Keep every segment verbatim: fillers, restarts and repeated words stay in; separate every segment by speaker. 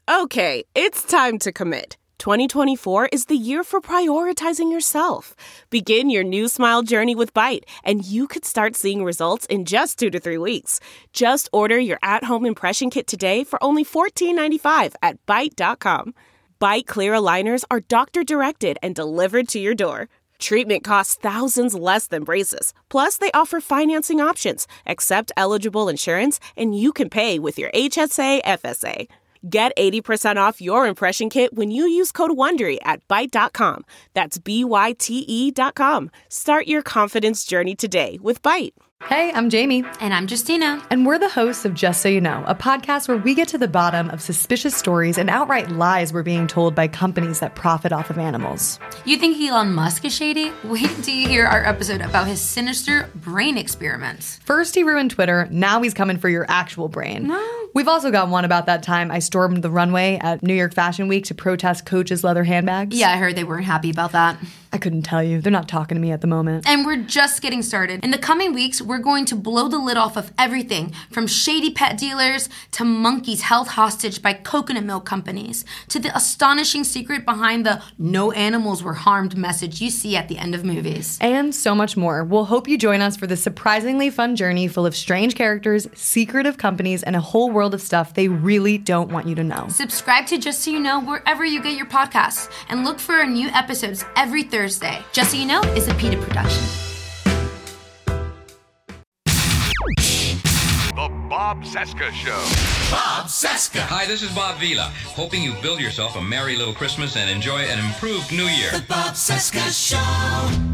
Speaker 1: Okay, it's time to commit. twenty twenty-four is the year for prioritizing yourself. Begin your new smile journey with Byte, and you could start seeing results in just two to three weeks. Just order your at-home impression kit today for only fourteen ninety-five at byte dot com. Byte clear aligners are doctor-directed and delivered to your door. Treatment costs thousands less than braces. Plus, they offer financing options, accept eligible insurance, and you can pay with your H S A F S A. Get eighty percent off your impression kit when you use code WONDERY at byte dot com. That's B Y T E dot com. Start your confidence journey today with Byte.
Speaker 2: Hey, I'm Jamie.
Speaker 3: And I'm Justina.
Speaker 2: And we're the hosts of Just So You Know, a podcast where we get to the bottom of suspicious stories and outright lies we're being told by companies that profit off of animals.
Speaker 3: You think Elon Musk is shady? Wait until you hear our episode about his sinister brain experiments.
Speaker 2: First he ruined Twitter, now he's coming for your actual brain.
Speaker 3: No.
Speaker 2: We've also got one about that time I stormed the runway at New York Fashion Week to protest Coach's leather handbags.
Speaker 3: Yeah, I heard they weren't happy about that.
Speaker 2: I couldn't tell you. They're not talking to me at the moment.
Speaker 3: And we're just getting started. In the coming weeks, we're going to blow the lid off of everything from shady pet dealers to monkeys held hostage by coconut milk companies to the astonishing secret behind the no animals were harmed message you see at the end of movies.
Speaker 2: And so much more. We'll hope you join us for this surprisingly fun journey full of strange characters, secretive companies, and a whole world of stuff they really don't want you to know.
Speaker 3: Subscribe to Just So You Know wherever you get your podcasts and look for our new episodes every Thursday. Just So You Know is a PETA production.
Speaker 4: The Bob Cesca Show.
Speaker 5: Bob Cesca.
Speaker 6: Hi, this is Bob Vila, hoping you build yourself a merry little Christmas and enjoy an improved New Year.
Speaker 5: The Bob Cesca Show.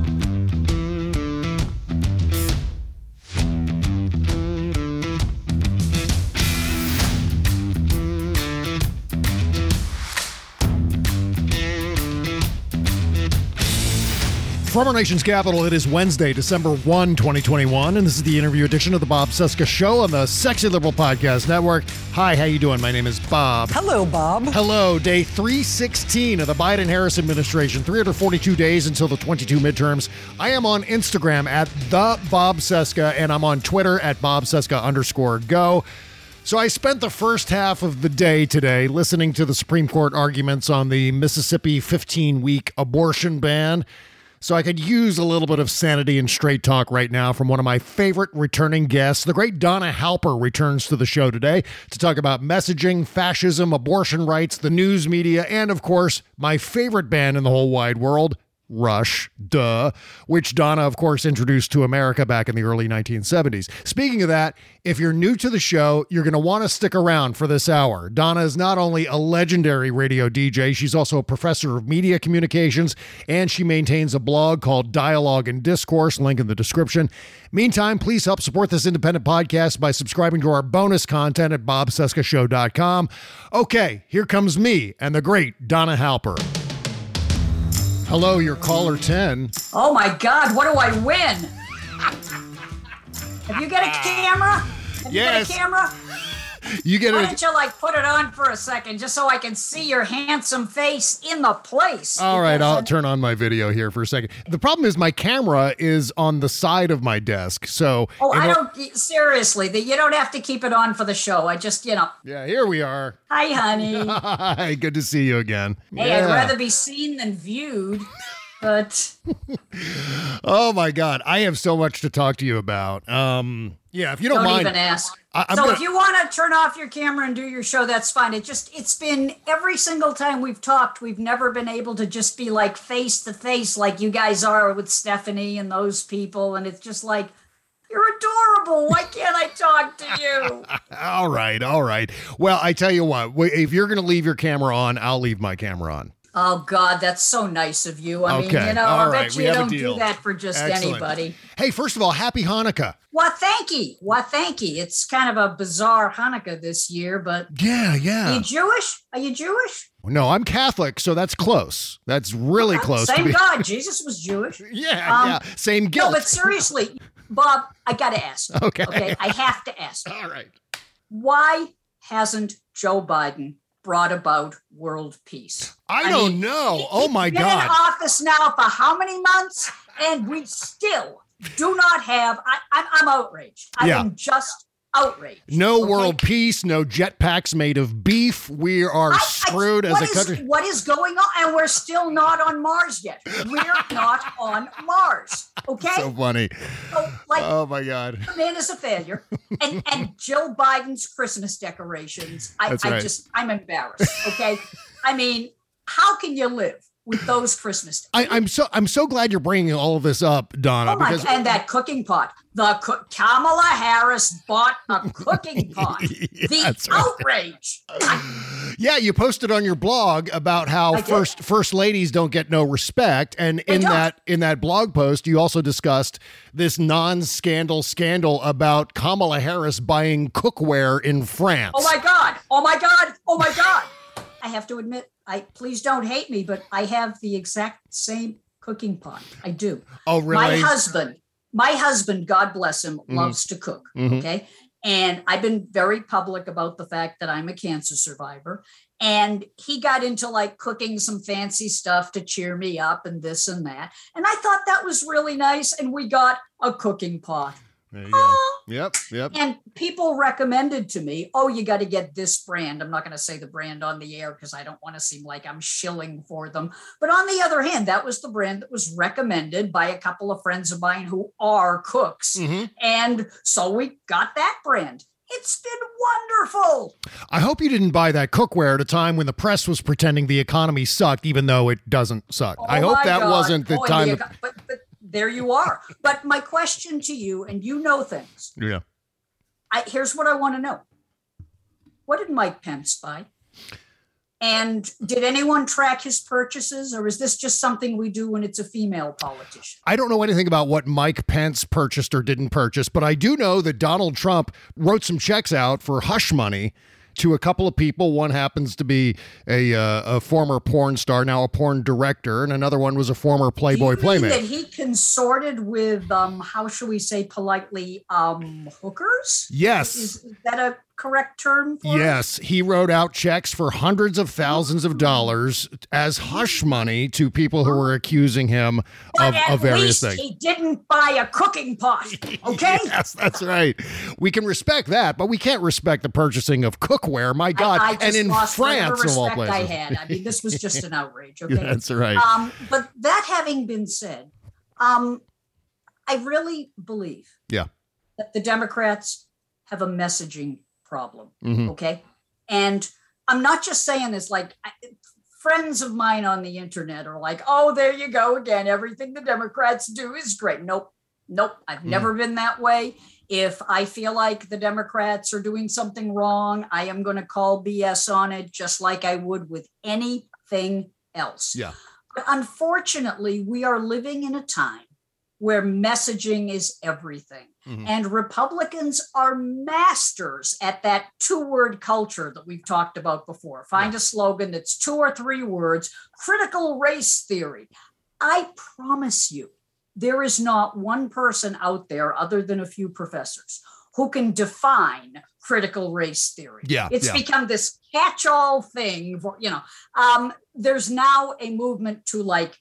Speaker 7: From our nation's capital, it is Wednesday, December first, twenty twenty-one, and this is the interview edition of the Bob Cesca Show on the Sexy Liberal Podcast Network. Hi, how you doing? My name is Bob.
Speaker 8: Hello, Bob.
Speaker 7: Hello. Day three sixteen of the Biden-Harris administration, three hundred forty-two days until the twenty-two midterms. I am on Instagram at the Bob Cesca, and I'm on Twitter at Bob Cesca underscore go. So I spent the first half of the day today listening to the Supreme Court arguments on the Mississippi fifteen-week abortion ban. So I could use a little bit of sanity and straight talk right now from one of my favorite returning guests. The great Donna Halper returns to the show today to talk about messaging, fascism, abortion rights, the news media, and of course, my favorite band in the whole wide world, Rush, duh, which Donna, of course, introduced to America back in the early nineteen seventies. Speaking of that, if you're new to the show, you're going to want to stick around for this hour. Donna is not only a legendary radio D J, she's also a professor of media communications, and she maintains a blog called Dialogue and Discourse, link in the description. Meantime, please help support this independent podcast by subscribing to our bonus content at bob cesca show dot com. Okay, here comes me and the great Donna Halper. Hello, you're caller ten.
Speaker 9: Oh my God, what do I win? Have you got a camera? Have
Speaker 7: Yes.
Speaker 9: you got a camera?
Speaker 7: You get
Speaker 9: Why
Speaker 7: it.
Speaker 9: don't you like put it on for a second just so I can see your handsome face in the place?
Speaker 7: All right,
Speaker 9: Because
Speaker 7: I'll turn on my video here for a second. The problem is my camera is on the side of my desk, so...
Speaker 9: Oh, I
Speaker 7: it'll-
Speaker 9: don't, seriously, that you don't have to keep it on for the show. I just, you know,
Speaker 7: Yeah, here we are.
Speaker 9: hi, honey.
Speaker 7: Hi, good to see you again.
Speaker 9: Hey,
Speaker 7: Yeah.
Speaker 9: I'd rather be seen than viewed, but
Speaker 7: Oh my God, I have so much to talk to you about. Um, yeah, if you don't,
Speaker 9: don't
Speaker 7: mind,
Speaker 9: even ask.
Speaker 7: I- I'm
Speaker 9: so
Speaker 7: gonna-
Speaker 9: if you want to turn off your camera and do your show, that's fine. It just, it's been every single time we've talked, we've never been able to just be like face to face like you guys are with Stephanie and those people. And it's just like, you're adorable. Why can't I talk to you?
Speaker 7: all right, all right. Well, I tell you what, wh- if you're going to leave your camera on, I'll leave my camera on.
Speaker 9: Oh, God, that's so nice of you. I
Speaker 7: Okay,
Speaker 9: mean, you know,
Speaker 7: all
Speaker 9: I
Speaker 7: right,
Speaker 9: bet
Speaker 7: we
Speaker 9: you
Speaker 7: have a
Speaker 9: don't
Speaker 7: deal.
Speaker 9: do that for just
Speaker 7: Excellent.
Speaker 9: anybody.
Speaker 7: Hey, first of all, happy Hanukkah.
Speaker 9: Well, thank you. Well, thank you. It's kind of a bizarre Hanukkah this year, but
Speaker 7: Yeah,
Speaker 9: are
Speaker 7: yeah.
Speaker 9: you Jewish? Are you Jewish?
Speaker 7: No, I'm Catholic, so that's close. That's really close.
Speaker 9: Same
Speaker 7: to be-
Speaker 9: God. Jesus was Jewish.
Speaker 7: Yeah,
Speaker 9: Um,
Speaker 7: yeah. Same guilt.
Speaker 9: No, but seriously, Bob, I got to ask.
Speaker 7: Okay.
Speaker 9: Okay. I have to ask.
Speaker 7: All right.
Speaker 9: Why hasn't Joe Biden brought about world peace?
Speaker 7: I,
Speaker 9: I
Speaker 7: don't
Speaker 9: mean,
Speaker 7: know. Oh my
Speaker 9: Been in
Speaker 7: God.
Speaker 9: office now for how many months? And we still do not have. I, I'm, I'm outraged. I
Speaker 7: Yeah.
Speaker 9: am just outrage.
Speaker 7: No
Speaker 9: okay?
Speaker 7: world peace, no jetpacks made of beef. We are
Speaker 9: I- I-
Speaker 7: screwed as
Speaker 9: what
Speaker 7: a
Speaker 9: is-
Speaker 7: country.
Speaker 9: What is going on? And we're still not on Mars yet. We're not on Mars. Okay?
Speaker 7: So funny.
Speaker 9: So, like,
Speaker 7: Oh my God.
Speaker 9: the man is a failure. And and Jill Biden's Christmas decorations, I,
Speaker 7: That's
Speaker 9: I
Speaker 7: right.
Speaker 9: just, I'm embarrassed. Okay? I mean, how can you live with those Christmas
Speaker 7: I, I'm so I'm so glad you're bringing all of this up, Donna,
Speaker 9: Oh my,
Speaker 7: because
Speaker 9: and that cooking pot. The co- Kamala Harris bought a cooking pot.
Speaker 7: Yeah,
Speaker 9: the
Speaker 7: that's right.
Speaker 9: outrage. I-
Speaker 7: yeah, you posted on your blog about how
Speaker 9: I did.
Speaker 7: first first ladies don't get no respect, and in
Speaker 9: don't.
Speaker 7: that in that blog post, you also discussed this non-scandal scandal about Kamala Harris buying cookware in France.
Speaker 9: oh my God. Oh my God. Oh my God. I have to admit, I please don't hate me, but I have the exact same cooking pot. I do.
Speaker 7: Oh, really?
Speaker 9: My husband, my husband, God bless him, loves to cook.
Speaker 7: Mhm.
Speaker 9: Okay. And I've been very public about the fact that I'm a cancer survivor. And he got into like cooking some fancy stuff to cheer me up and this and that. And I thought that was really nice. And we got a cooking pot.
Speaker 7: There you go.
Speaker 9: Oh.
Speaker 7: Yep, yep.
Speaker 9: And people recommended to me, oh, you got to get this brand. I'm not going to say the brand on the air because I don't want to seem like I'm shilling for them. But on the other hand, that was the brand that was recommended by a couple of friends of mine who are cooks.
Speaker 7: Mhm.
Speaker 9: And so we got that brand. It's been wonderful.
Speaker 7: I hope you didn't buy that cookware at a time when the press was pretending the economy sucked, even though it doesn't suck. I
Speaker 9: Oh
Speaker 7: hope
Speaker 9: my
Speaker 7: that
Speaker 9: God.
Speaker 7: wasn't the
Speaker 9: Oh, and
Speaker 7: time.
Speaker 9: the
Speaker 7: that-
Speaker 9: eco- but, but there you are. But my question to you, and you know things,
Speaker 7: yeah.
Speaker 9: I, here's what I want to know. What did Mike Pence buy? And did anyone track his purchases, or is this just something we do when it's a female politician?
Speaker 7: I don't know anything about what Mike Pence purchased or didn't purchase, but I do know that Donald Trump wrote some checks out for hush money to a couple of people. One happens to be a uh, a former porn star, now a porn director, and another one was a former Playboy
Speaker 9: Do you mean
Speaker 7: playmate.
Speaker 9: that he consorted with, um, how shall we say politely, um, hookers?
Speaker 7: Yes.
Speaker 9: Is, is that a correct term for it?
Speaker 7: Yes, he wrote out checks for hundreds of thousands of dollars as hush money to people who were accusing him
Speaker 9: But
Speaker 7: of,
Speaker 9: at
Speaker 7: of various
Speaker 9: least
Speaker 7: things.
Speaker 9: he didn't buy a cooking pot, okay?
Speaker 7: Yes, that's right. We can respect that, but we can't respect the purchasing of cookware. My God,
Speaker 9: I, I just
Speaker 7: and in
Speaker 9: lost whatever
Speaker 7: France of all
Speaker 9: respect I
Speaker 7: places.
Speaker 9: had. I mean, this was just an outrage, okay?
Speaker 7: That's right.
Speaker 9: Um, but that having been said, um, I really believe
Speaker 7: Yeah.
Speaker 9: that the Democrats have a messaging problem.
Speaker 7: Mhm.
Speaker 9: Okay. And I'm not just saying this, like I, friends of mine on the internet are like, oh, there you go again. Everything the Democrats do is great. Nope. Nope. I've
Speaker 7: Mm.
Speaker 9: never been that way. If I feel like the Democrats are doing something wrong, I am going to call B S on it, just like I would with anything else.
Speaker 7: Yeah.
Speaker 9: But unfortunately, we are living in a time where messaging is everything.
Speaker 7: Mhm.
Speaker 9: And Republicans are masters at that two-word culture that we've talked about before. Find a slogan that's two or three words, critical race theory. I promise you, there is not one person out there other than a few professors who can define critical race theory.
Speaker 7: Yeah,
Speaker 9: It's
Speaker 7: yeah.
Speaker 9: become this catch-all thing for, you know, um, there's now a movement to like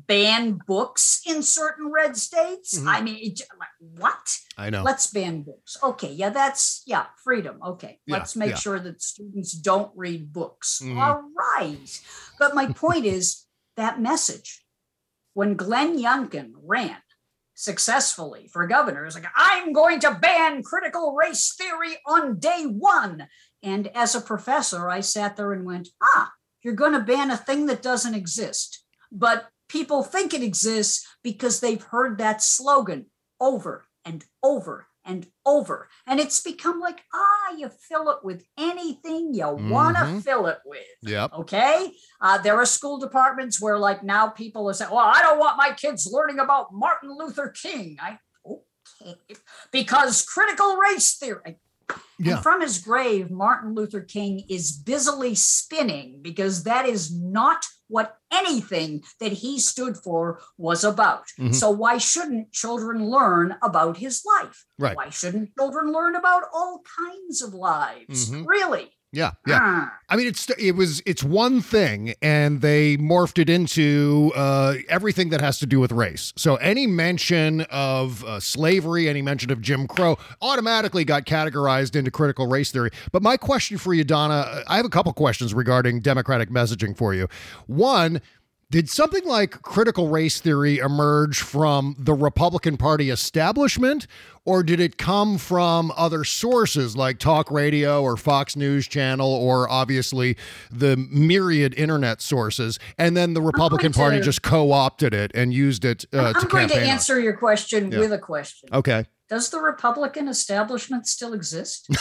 Speaker 9: ban books in certain red states.
Speaker 7: Mhm.
Speaker 9: I mean, it, like, what?
Speaker 7: I know.
Speaker 9: Let's ban books. Okay, yeah, that's, yeah, freedom. Okay,
Speaker 7: Yeah,
Speaker 9: let's make
Speaker 7: yeah.
Speaker 9: sure that students don't read books.
Speaker 7: Mhm.
Speaker 9: All right. But my point is that message, when Glenn Youngkin ran successfully for governor, is like, I'm going to ban critical race theory on day one. And as a professor, I sat there and went, ah, you're going to ban a thing that doesn't exist. But people think it exists because they've heard that slogan over and over and over. And it's become like, ah, you fill it with anything you want to
Speaker 7: Mhm.
Speaker 9: fill it with.
Speaker 7: Yep.
Speaker 9: Okay. Uh, there are school departments where, like, now people are saying, well, I don't want my kids learning about Martin Luther King. I, okay. Because critical race theory.
Speaker 7: Yeah.
Speaker 9: And from his grave, Martin Luther King is busily spinning because that is not what anything that he stood for was about.
Speaker 7: Mhm.
Speaker 9: So why shouldn't children learn about his life?
Speaker 7: Right.
Speaker 9: Why shouldn't children learn about all kinds of lives?
Speaker 7: Mhm.
Speaker 9: Really?
Speaker 7: Yeah, yeah. I mean, it's it was it's one thing, and they morphed it into uh, everything that has to do with race. So any mention of uh, slavery, any mention of Jim Crow, automatically got categorized into critical race theory. But my question for you, Donna, I have a couple questions regarding Democratic messaging for you. One, did something like critical race theory emerge from the Republican Party establishment, or did it come from other sources like talk radio or Fox News Channel, or obviously the myriad internet sources, and then the Republican Party to, just co-opted it and used it uh,
Speaker 9: I'm
Speaker 7: to
Speaker 9: going
Speaker 7: campaign
Speaker 9: to answer
Speaker 7: on?
Speaker 9: your question
Speaker 7: Yeah.
Speaker 9: with a question.
Speaker 7: Okay.
Speaker 9: Does the Republican establishment still exist?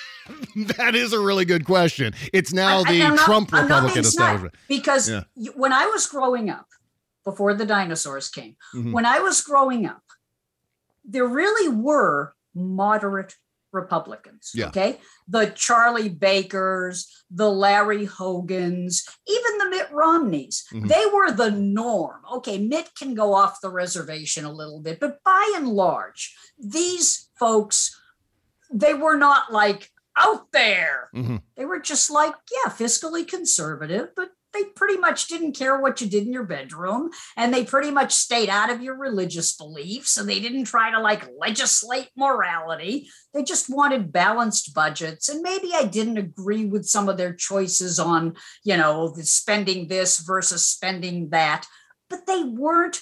Speaker 7: That is a really good question. It's now
Speaker 9: I-
Speaker 7: the
Speaker 9: I'm not-
Speaker 7: Trump
Speaker 9: I'm not
Speaker 7: Republican
Speaker 9: being snide,
Speaker 7: establishment.
Speaker 9: Because
Speaker 7: Yeah.
Speaker 9: y- when I was growing up, before the dinosaurs came,
Speaker 7: Mhm.
Speaker 9: when I was growing up, there really were moderate Republicans.
Speaker 7: Yeah.
Speaker 9: Okay. The Charlie Bakers, the Larry Hogans, even the Mitt Romneys,
Speaker 7: Mhm.
Speaker 9: they were the norm. Okay. Mitt can go off the reservation a little bit, but by and large, these folks, they were not like out there.
Speaker 7: Mhm.
Speaker 9: They were just like, yeah, fiscally conservative, but they pretty much didn't care what you did in your bedroom. And they pretty much stayed out of your religious beliefs. And they didn't try to like legislate morality. They just wanted balanced budgets. And maybe I didn't agree with some of their choices on, you know, the spending this versus spending that, but they weren't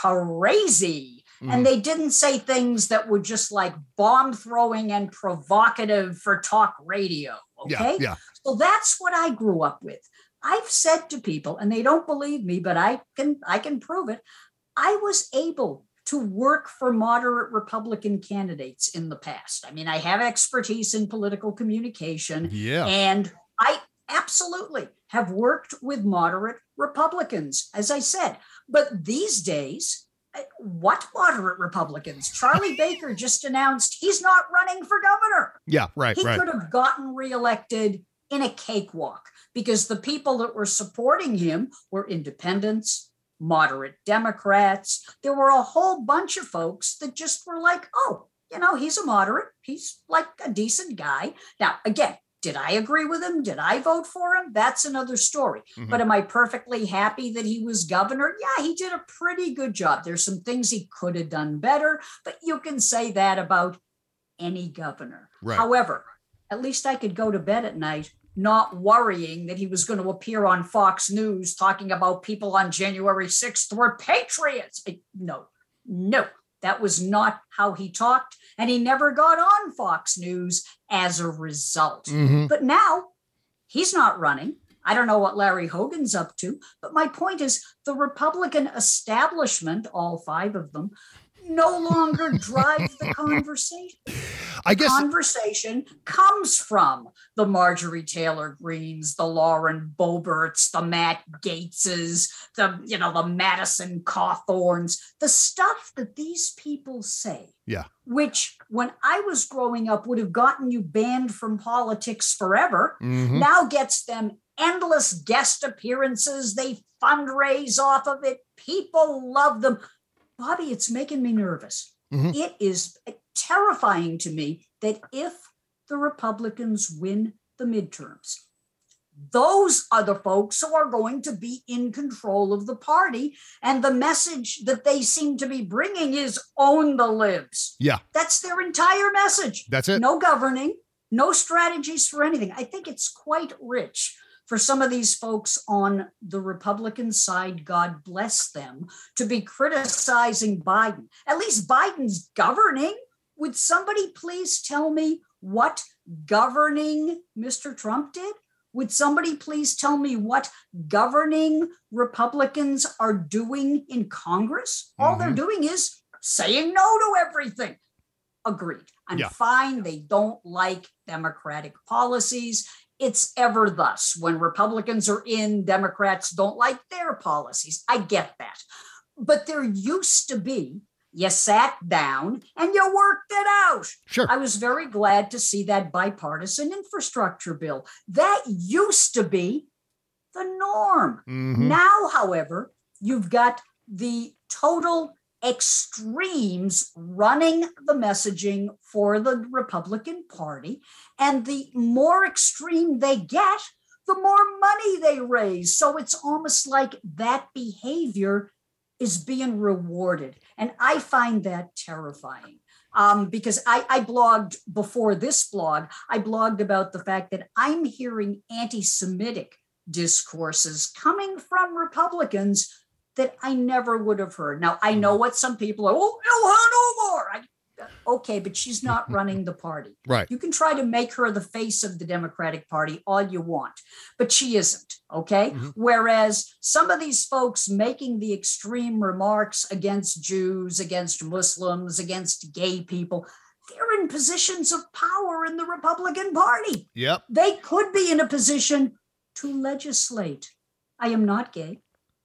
Speaker 9: crazy. And they didn't say things that were just like bomb throwing and provocative for talk radio. Okay.
Speaker 7: Yeah, yeah.
Speaker 9: So that's what I grew up with. I've said to people, and they don't believe me, but I can I can prove it. I was able to work for moderate Republican candidates in the past. I mean, I have expertise in political communication.
Speaker 7: Yeah.
Speaker 9: And I absolutely have worked with moderate Republicans, as I said. But these days, what moderate Republicans? Charlie Baker just announced he's not running for governor.
Speaker 7: Yeah, right,
Speaker 9: He
Speaker 7: right.
Speaker 9: could have gotten reelected in a cakewalk because the people that were supporting him were independents, moderate Democrats. There were a whole bunch of folks that just were like, oh, you know, he's a moderate. He's like a decent guy. Now, again, did I agree with him? Did I vote for him? That's another story.
Speaker 7: Mhm.
Speaker 9: But am I perfectly happy that he was governor? Yeah, he did a pretty good job. There's some things he could have done better, but you can say that about any governor.
Speaker 7: Right.
Speaker 9: However, at least I could go to bed at night not worrying that he was going to appear on Fox News talking about people on January sixth were patriots. I- No, no, that was not how he talked. And he never got on Fox News as a result.
Speaker 7: Mhm.
Speaker 9: But now he's not running. I don't know what Larry Hogan's up to. But my point is the Republican establishment, all five of them, no longer drive the conversation.
Speaker 7: I guess
Speaker 9: Conversation comes from the Marjorie Taylor Greens, the Lauren Boeberts, the Matt Gateses, the, you know, the Madison Cawthorns, the stuff that these people say,
Speaker 7: yeah.
Speaker 9: which when I was growing up would have gotten you banned from politics forever,
Speaker 7: Mhm.
Speaker 9: now gets them endless guest appearances. They fundraise off of it. People love them. Bobby, it's making me nervous.
Speaker 7: Mhm.
Speaker 9: It is terrifying to me that if the Republicans win the midterms, those are the folks who are going to be in control of the party. And the message that they seem to be bringing is own the libs.
Speaker 7: Yeah.
Speaker 9: That's their entire message.
Speaker 7: That's it.
Speaker 9: No governing, no strategies for anything. I think it's quite rich for some of these folks on the Republican side, God bless them, to be criticizing Biden. At least Biden's governing. Would somebody please tell me what governing Mister Trump did? Would somebody please tell me what governing Republicans are doing in Congress? All they're
Speaker 7: Mhm.
Speaker 9: doing is saying no to everything. Agreed. I'm
Speaker 7: Yeah.
Speaker 9: fine. They don't like Democratic policies. It's ever thus. When Republicans are in, Democrats don't like their policies. I get that. But there used to be, you sat down and you worked it out.
Speaker 7: Sure.
Speaker 9: I was very glad to see that bipartisan infrastructure bill. That used to be the norm.
Speaker 7: Mhm.
Speaker 9: Now, however, you've got the total extremes running the messaging for the Republican Party. And the more extreme they get, the more money they raise. So it's almost like that behavior is being rewarded. And I find that terrifying. Um, because I, I blogged before this blog, I blogged about the fact that I'm hearing anti-Semitic discourses coming from Republicans that I never would have heard. Now, I know what some people are, oh, Ilhan Omar. I, okay, but she's not running the party.
Speaker 7: Right.
Speaker 9: You can try to make her the face of the Democratic Party all you want, but she isn't, okay? Mm-hmm. Whereas some of these folks making the extreme remarks against Jews, against Muslims, against gay people, they're in positions of power in the Republican Party.
Speaker 7: Yep.
Speaker 9: They could be in a position to legislate. I am not gay.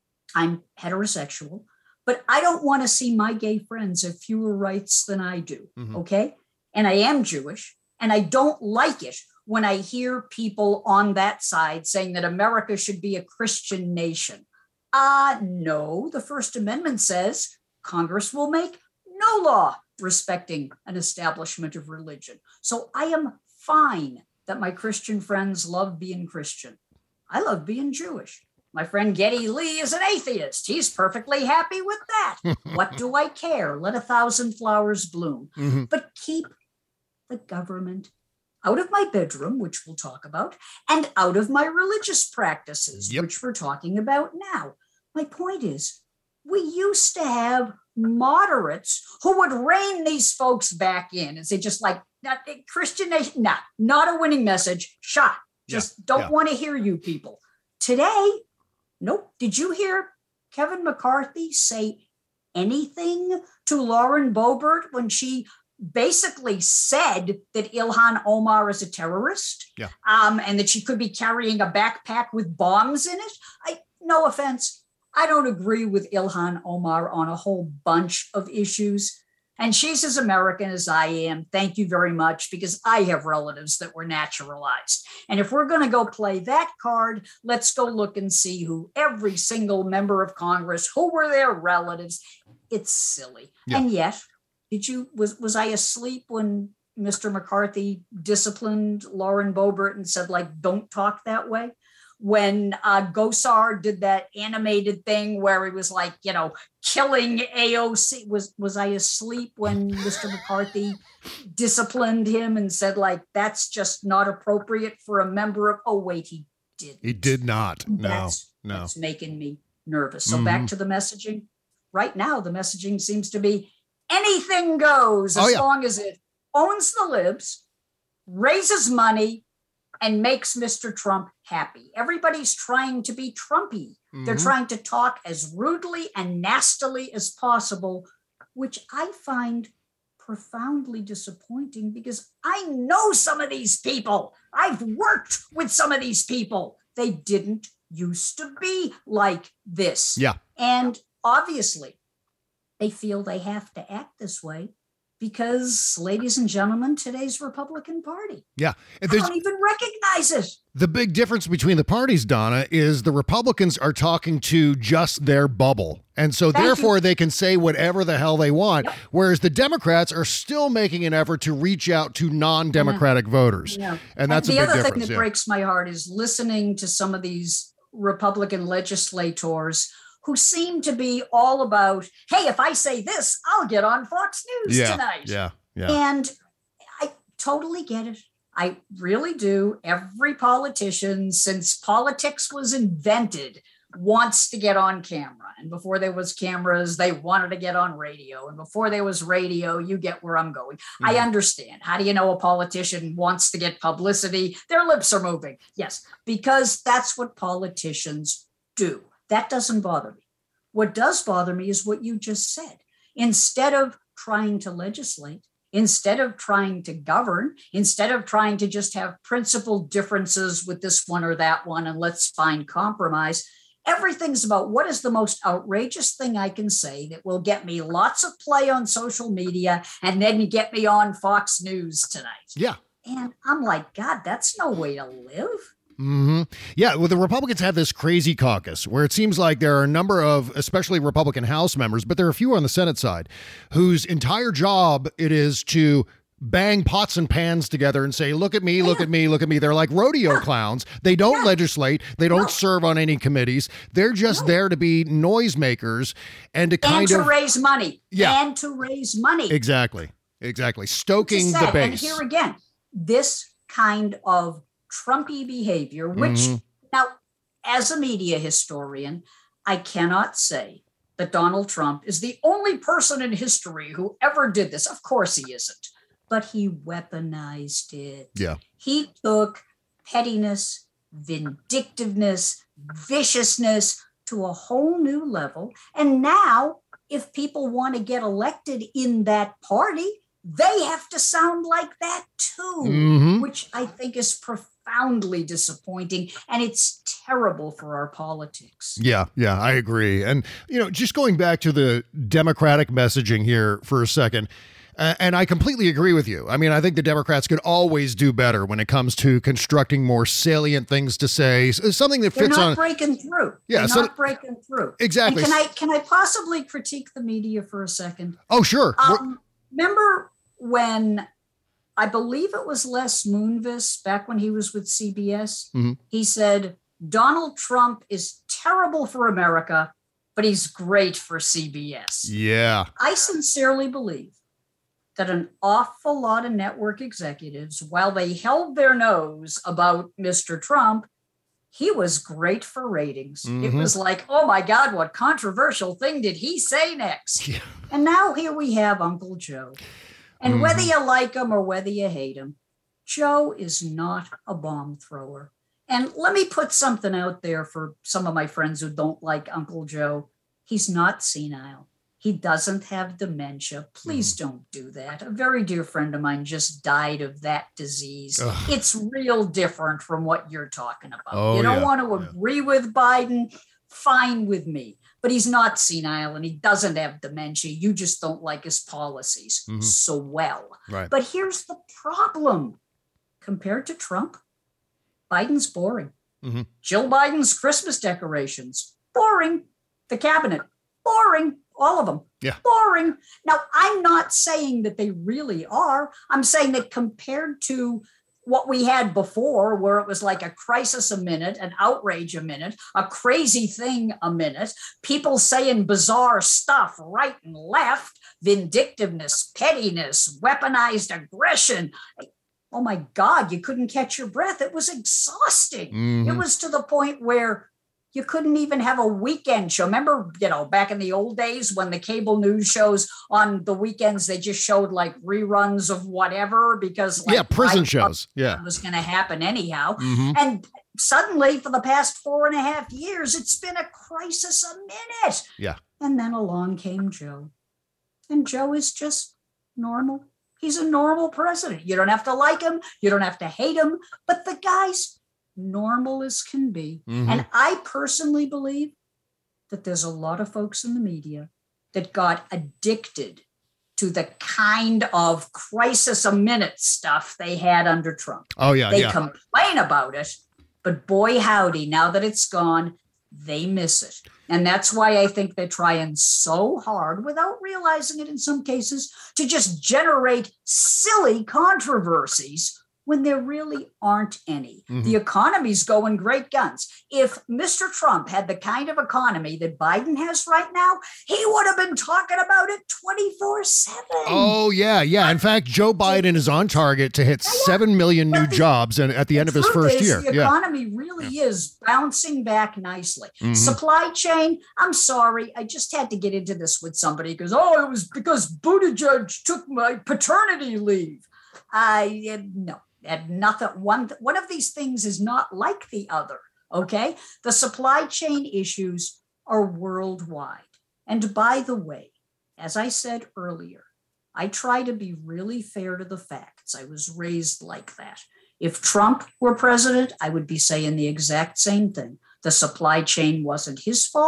Speaker 9: I'm heterosexual, but I don't want to see my gay friends have fewer rights than I do, mm-hmm. okay? And I am Jewish, and I don't like it when I hear people on that side saying that America should be a Christian nation. Uh, no, the First Amendment says Congress will make no law respecting an establishment of religion. So I am fine that my Christian friends love being Christian. I love being Jewish. My friend Geddy Lee is an atheist. He's perfectly happy with that. What do I care? Let a thousand flowers bloom. Mm-hmm. But keep the government out of my bedroom, which we'll talk about, and out of my religious practices, yep. which we're talking about now. My point is, we used to have moderates who would rein these folks back in and say, just like, not, Christian nation, nah, not a winning message, shot. Just yeah. don't yeah. want to hear you people. Today, nope. Did you hear Kevin McCarthy say anything to Lauren Boebert when she basically said that Ilhan Omar is a terrorist?
Speaker 7: Yeah.
Speaker 9: Um, and that she could be carrying a backpack with bombs in it? I, no offense. I don't agree with Ilhan Omar on a whole bunch of issues. And she's as American as I am. Thank you very much, because I have relatives that were naturalized. And if we're going to go play that card, let's go look and see who every single member of Congress, who were their relatives. It's silly. Yeah. And yet, did you was was I asleep when Mister McCarthy disciplined Lauren Boebert and said, like, don't talk that way? When uh, Gosar did that animated thing where he was like, you know, killing A O C, was was I asleep when Mister McCarthy disciplined him and said, like, that's just not appropriate for a member of, oh, wait, he didn't.
Speaker 7: He did not. No,
Speaker 9: that's,
Speaker 7: no.
Speaker 9: That's making me nervous. So
Speaker 7: mm-hmm.
Speaker 9: back to the messaging. Right now, the messaging seems to be anything goes as oh, yeah. long as it owns the libs, raises money, and makes Mister Trump happy. Everybody's trying to be Trumpy. Mm-hmm. They're trying to talk as rudely and nastily as possible, which I find profoundly disappointing because I know some of these people. I've worked with some of these people. They didn't used to be like this.
Speaker 7: Yeah.
Speaker 9: And obviously, they feel they have to act this way because, ladies and gentlemen, today's Republican Party.
Speaker 7: Yeah.
Speaker 9: And I don't even recognize it.
Speaker 7: The big difference between the parties, Donna, is the Republicans are talking to just their bubble. And so
Speaker 9: Thank
Speaker 7: therefore
Speaker 9: you.
Speaker 7: they can say whatever the hell they want. Yep. Whereas the Democrats are still making an effort to reach out to non-Democratic yeah. voters.
Speaker 9: Yeah.
Speaker 7: And that's
Speaker 9: and
Speaker 7: a big
Speaker 9: the other
Speaker 7: difference.
Speaker 9: thing that
Speaker 7: yeah.
Speaker 9: breaks my heart is listening to some of these Republican legislators who seem to be all about, hey, if I say this, I'll get on Fox News
Speaker 7: yeah,
Speaker 9: tonight.
Speaker 7: Yeah, yeah.
Speaker 9: And I totally get it. I really do. Every politician, since politics was invented, wants to get on camera. And before there was cameras, they wanted to get on radio. And before there was radio, you get where I'm going. Mm-hmm. I understand. How do you know a politician wants to get publicity? Their lips are moving. Yes, because that's what politicians do. That doesn't bother me. What does bother me is what you just said. Instead of trying to legislate, instead of trying to govern, instead of trying to just have principled differences with this one or that one, and let's find compromise, everything's about what is the most outrageous thing I can say that will get me lots of play on social media and then get me on Fox News tonight.
Speaker 7: Yeah.
Speaker 9: And I'm like, God, that's no way to live.
Speaker 7: Mm-hmm. Yeah, well, the Republicans have this crazy caucus where it seems like there are a number of, especially Republican House members, but there are a few on the Senate side, whose entire job it is to bang pots and pans together and say, look at me, look at me, look at me. They're like rodeo yeah. clowns. They don't yeah. legislate. They don't no. serve on any committees. They're just no. there to be noisemakers and to kind
Speaker 9: and to
Speaker 7: of
Speaker 9: raise money.
Speaker 7: Yeah.
Speaker 9: And to raise money.
Speaker 7: Exactly. Exactly. Stoking the base.
Speaker 9: And here again, this kind of Trumpy behavior, which mm-hmm. now, as a media historian, I cannot say that Donald Trump is the only person in history who ever did this. Of course he isn't. But he weaponized it.
Speaker 7: Yeah.
Speaker 9: He took pettiness, vindictiveness, viciousness to a whole new level. And now, if people want to get elected in that party, they have to sound like that too,
Speaker 7: mm-hmm.
Speaker 9: which I think is profoundly disappointing. And it's terrible for our politics.
Speaker 7: Yeah, yeah, I agree. And, you know, just going back to the Democratic messaging here for a second, Uh, and I completely agree with you. I mean, I think the Democrats could always do better when it comes to constructing more salient things to say, something that fits
Speaker 9: They're not
Speaker 7: on.
Speaker 9: breaking through.
Speaker 7: Yeah,
Speaker 9: They're
Speaker 7: so
Speaker 9: not breaking through.
Speaker 7: Exactly.
Speaker 9: And can I can I possibly critique the media for a second?
Speaker 7: Oh, sure.
Speaker 9: Um, remember when I believe it was Les Moonves back when he was with C B S?
Speaker 7: Mm-hmm.
Speaker 9: He said Donald Trump is terrible for America, but he's great for C B S.
Speaker 7: Yeah.
Speaker 9: I sincerely believe that an awful lot of network executives, while they held their nose about Mister Trump, he was great for ratings.
Speaker 7: Mm-hmm.
Speaker 9: It was like, oh my God, what controversial thing did he say next?
Speaker 7: Yeah.
Speaker 9: And now here we have Uncle Joe. And
Speaker 7: mm-hmm.
Speaker 9: whether you like him or whether you hate him, Joe is not a bomb thrower. And let me put something out there for some of my friends who don't like Uncle Joe. He's not senile. He doesn't have dementia. Please mm. don't do that. A very dear friend of mine just died of that disease.
Speaker 7: Ugh.
Speaker 9: It's real different from what you're talking about.
Speaker 7: Oh,
Speaker 9: you don't
Speaker 7: yeah.
Speaker 9: want to agree yeah. with Biden, fine with me. But he's not senile and he doesn't have dementia. You just don't like his policies
Speaker 7: mm-hmm.
Speaker 9: so well.
Speaker 7: Right.
Speaker 9: But here's the problem. Compared to Trump, Biden's boring.
Speaker 7: Mm-hmm.
Speaker 9: Jill Biden's Christmas decorations, boring. The cabinet, boring. All of them.
Speaker 7: Yeah.
Speaker 9: Boring. Now, I'm not saying that they really are. I'm saying that compared to what we had before, where it was like a crisis a minute, an outrage a minute, a crazy thing a minute, people saying bizarre stuff right and left, vindictiveness, pettiness, weaponized aggression. Oh my God, you couldn't catch your breath. It was exhausting.
Speaker 7: Mm-hmm.
Speaker 9: It was to the point where you couldn't even have a weekend show. Remember, you know, back in the old days when the cable news shows on the weekends, they just showed like reruns of whatever because like,
Speaker 7: yeah, prison shows. Yeah,
Speaker 9: it was going to happen anyhow.
Speaker 7: Mm-hmm.
Speaker 9: And suddenly, for the past four and a half years, it's been a crisis a minute.
Speaker 7: Yeah.
Speaker 9: And then along came Joe, and Joe is just normal. He's a normal president. You don't have to like him. You don't have to hate him. But the guy's normal as can be.
Speaker 7: Mm-hmm.
Speaker 9: And I personally believe that there's a lot of folks in the media that got addicted to the kind of crisis a minute stuff they had under Trump.
Speaker 7: Oh, yeah.
Speaker 9: They
Speaker 7: yeah.
Speaker 9: complain about it, but boy, howdy, now that it's gone, they miss it. And that's why I think they're trying so hard, without realizing it in some cases, to just generate silly controversies when there really aren't any.
Speaker 7: Mm-hmm.
Speaker 9: The economy's going great guns. If Mister Trump had the kind of economy that Biden has right now, he would have been talking about it twenty-four seven.
Speaker 7: Oh, yeah, yeah. In fact, Joe Biden is on target to hit seven million new
Speaker 9: the,
Speaker 7: jobs and at the end of his first
Speaker 9: is,
Speaker 7: year.
Speaker 9: The
Speaker 7: yeah.
Speaker 9: economy really yeah. is bouncing back nicely.
Speaker 7: Mm-hmm.
Speaker 9: Supply chain, I'm sorry, I just had to get into this with somebody because, oh, it was because Buttigieg took my paternity leave. I, uh, no. And nothing, one, one of these things is not like the other, okay? The supply chain issues are worldwide. And by the way, as I said earlier, I try to be really fair to the facts. I was raised like that. If Trump were president, I would be saying the exact same thing. The supply chain wasn't his fault.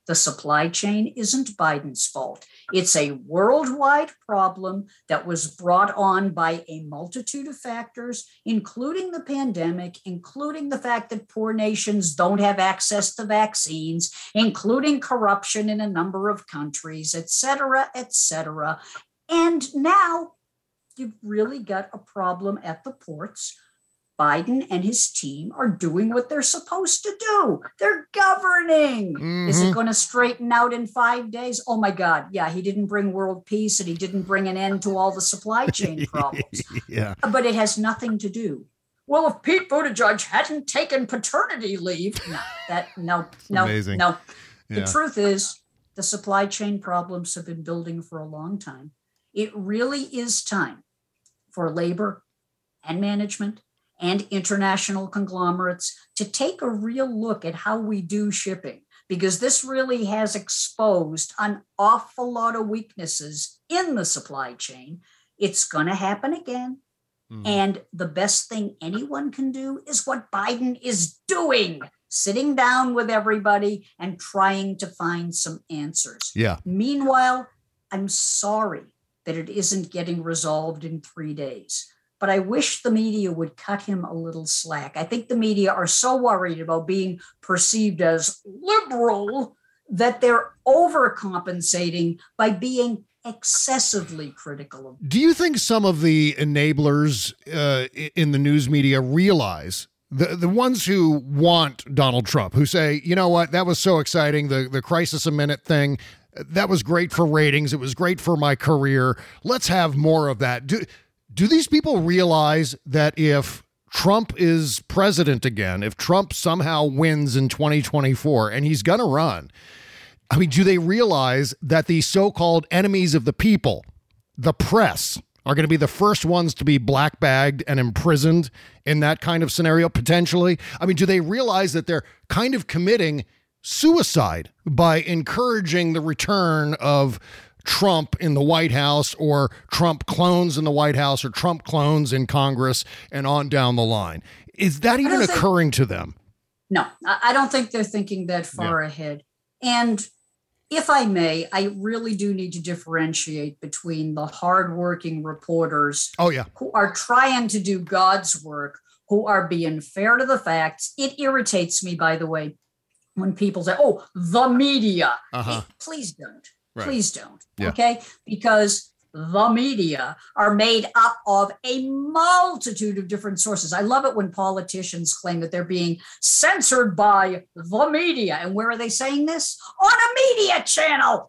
Speaker 9: The supply chain isn't Biden's fault. It's a worldwide problem that was brought on by a multitude of factors, including the pandemic, including the fact that poor nations don't have access to vaccines, including corruption in a number of countries, et cetera, et cetera. And now you've really got a problem at the ports. Biden and his team are doing what they're supposed to do. They're governing. Mm-hmm. Is it going to straighten out in five days? Oh my God. Yeah, he didn't bring world peace and he didn't bring an end to all the supply chain problems.
Speaker 7: Yeah.
Speaker 9: But it has nothing to do. Well, if Pete Buttigieg hadn't taken paternity leave, no, that no, no,
Speaker 7: Amazing.
Speaker 9: no.
Speaker 7: Yeah.
Speaker 9: The truth is the supply chain problems have been building for a long time. It really is time for labor and management and international conglomerates to take a real look at how we do shipping, because this really has exposed an awful lot of weaknesses in the supply chain. It's going to happen again. Mm. And the best thing anyone can do is what Biden is doing, sitting down with everybody and trying to find some answers.
Speaker 7: Yeah.
Speaker 9: Meanwhile, I'm sorry that it isn't getting resolved in three days. But I wish the media would cut him a little slack. I think the media are so worried about being perceived as liberal that they're overcompensating by being excessively critical of.
Speaker 7: Do you think some of the enablers uh, in the news media realize, the the ones who want Donald Trump, who say, you know what, that was so exciting, the, the crisis a minute thing, that was great for ratings, it was great for my career, let's have more of that. Do Do these people realize that if Trump is president again, if Trump somehow wins in twenty twenty-four, and he's going to run, I mean, do they realize that the so-called enemies of the people, the press, are going to be the first ones to be black-bagged and imprisoned in that kind of scenario, potentially? I mean, do they realize that they're kind of committing suicide by encouraging the return of Trump in the White House, or Trump clones in the White House, or Trump clones in Congress, and on down the line? Is that even occurring
Speaker 9: think,
Speaker 7: to them?
Speaker 9: No, I don't think they're thinking that far yeah. ahead. And if I may, I really do need to differentiate between the hardworking reporters
Speaker 7: oh, yeah.
Speaker 9: who are trying to do God's work, who are being fair to the facts. It irritates me, by the way, when people say, oh, the media.
Speaker 7: Uh-huh.
Speaker 9: Hey, please don't.
Speaker 7: Right.
Speaker 9: Please don't.
Speaker 7: Yeah.
Speaker 9: Okay. Because the media are made up of a multitude of different sources. I love it when politicians claim that they're being censored by the media. And where are they saying this? On a media channel.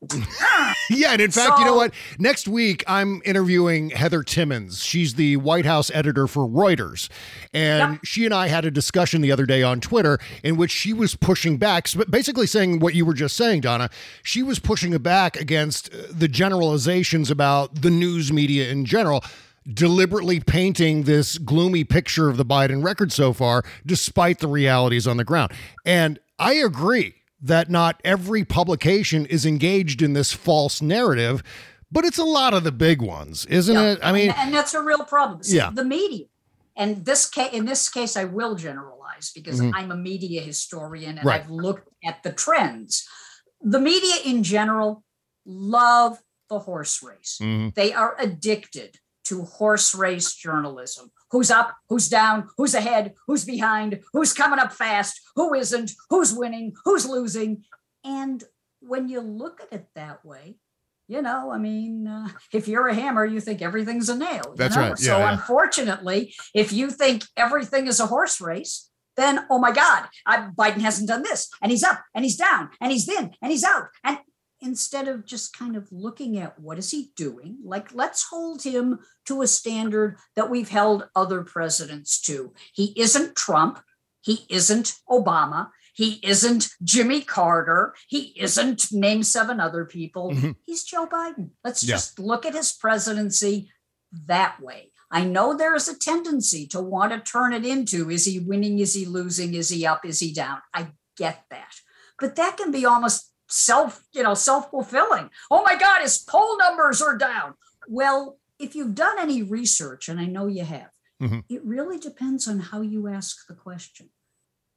Speaker 7: Yeah. And in fact,
Speaker 9: so,
Speaker 7: you know what? Next week, I'm interviewing Heather Timmons. She's the White House editor for Reuters. And yep. she and I had a discussion the other day on Twitter in which she was pushing back, basically saying what you were just saying, Donna. She was pushing back against the generalizations about the news media in general, deliberately painting this gloomy picture of the Biden record so far, despite the realities on the ground. And I agree that not every publication is engaged in this false narrative, but it's a lot of the big ones, isn't yeah. it? I mean,
Speaker 9: and, and that's a real problem. See,
Speaker 7: yeah.
Speaker 9: The media, and this case, in this case, I will generalize because
Speaker 7: mm-hmm.
Speaker 9: I'm a media historian and
Speaker 7: right.
Speaker 9: I've looked at the trends. The media in general love the horse race. Mm-hmm. They are addicted to horse race journalism. Who's up, who's down, who's ahead, who's behind, who's coming up fast, who isn't, who's winning, who's losing. And when you look at it that way, you know, I mean, uh, if you're a hammer, you think everything's a nail.
Speaker 7: That's
Speaker 9: you know?
Speaker 7: right. Yeah,
Speaker 9: so
Speaker 7: yeah.
Speaker 9: Unfortunately, if you think everything is a horse race, then, oh my God, I, Biden hasn't done this, and he's up, and he's down, and he's in, and he's out. And instead of just kind of looking at what is he doing, like, let's hold him to a standard that we've held other presidents to. He isn't Trump. He isn't Obama. He isn't Jimmy Carter. He isn't name seven other people. Mm-hmm. He's Joe Biden. Let's yeah. just look at his presidency that way. I know there is a tendency to want to turn it into, is he winning? Is he losing? Is he up? Is he down? I get that. But that can be almost self, you know, self-fulfilling. Oh my God, his poll numbers are down. Well, if you've done any research, and I know you have, mm-hmm. it really depends on how you ask the question.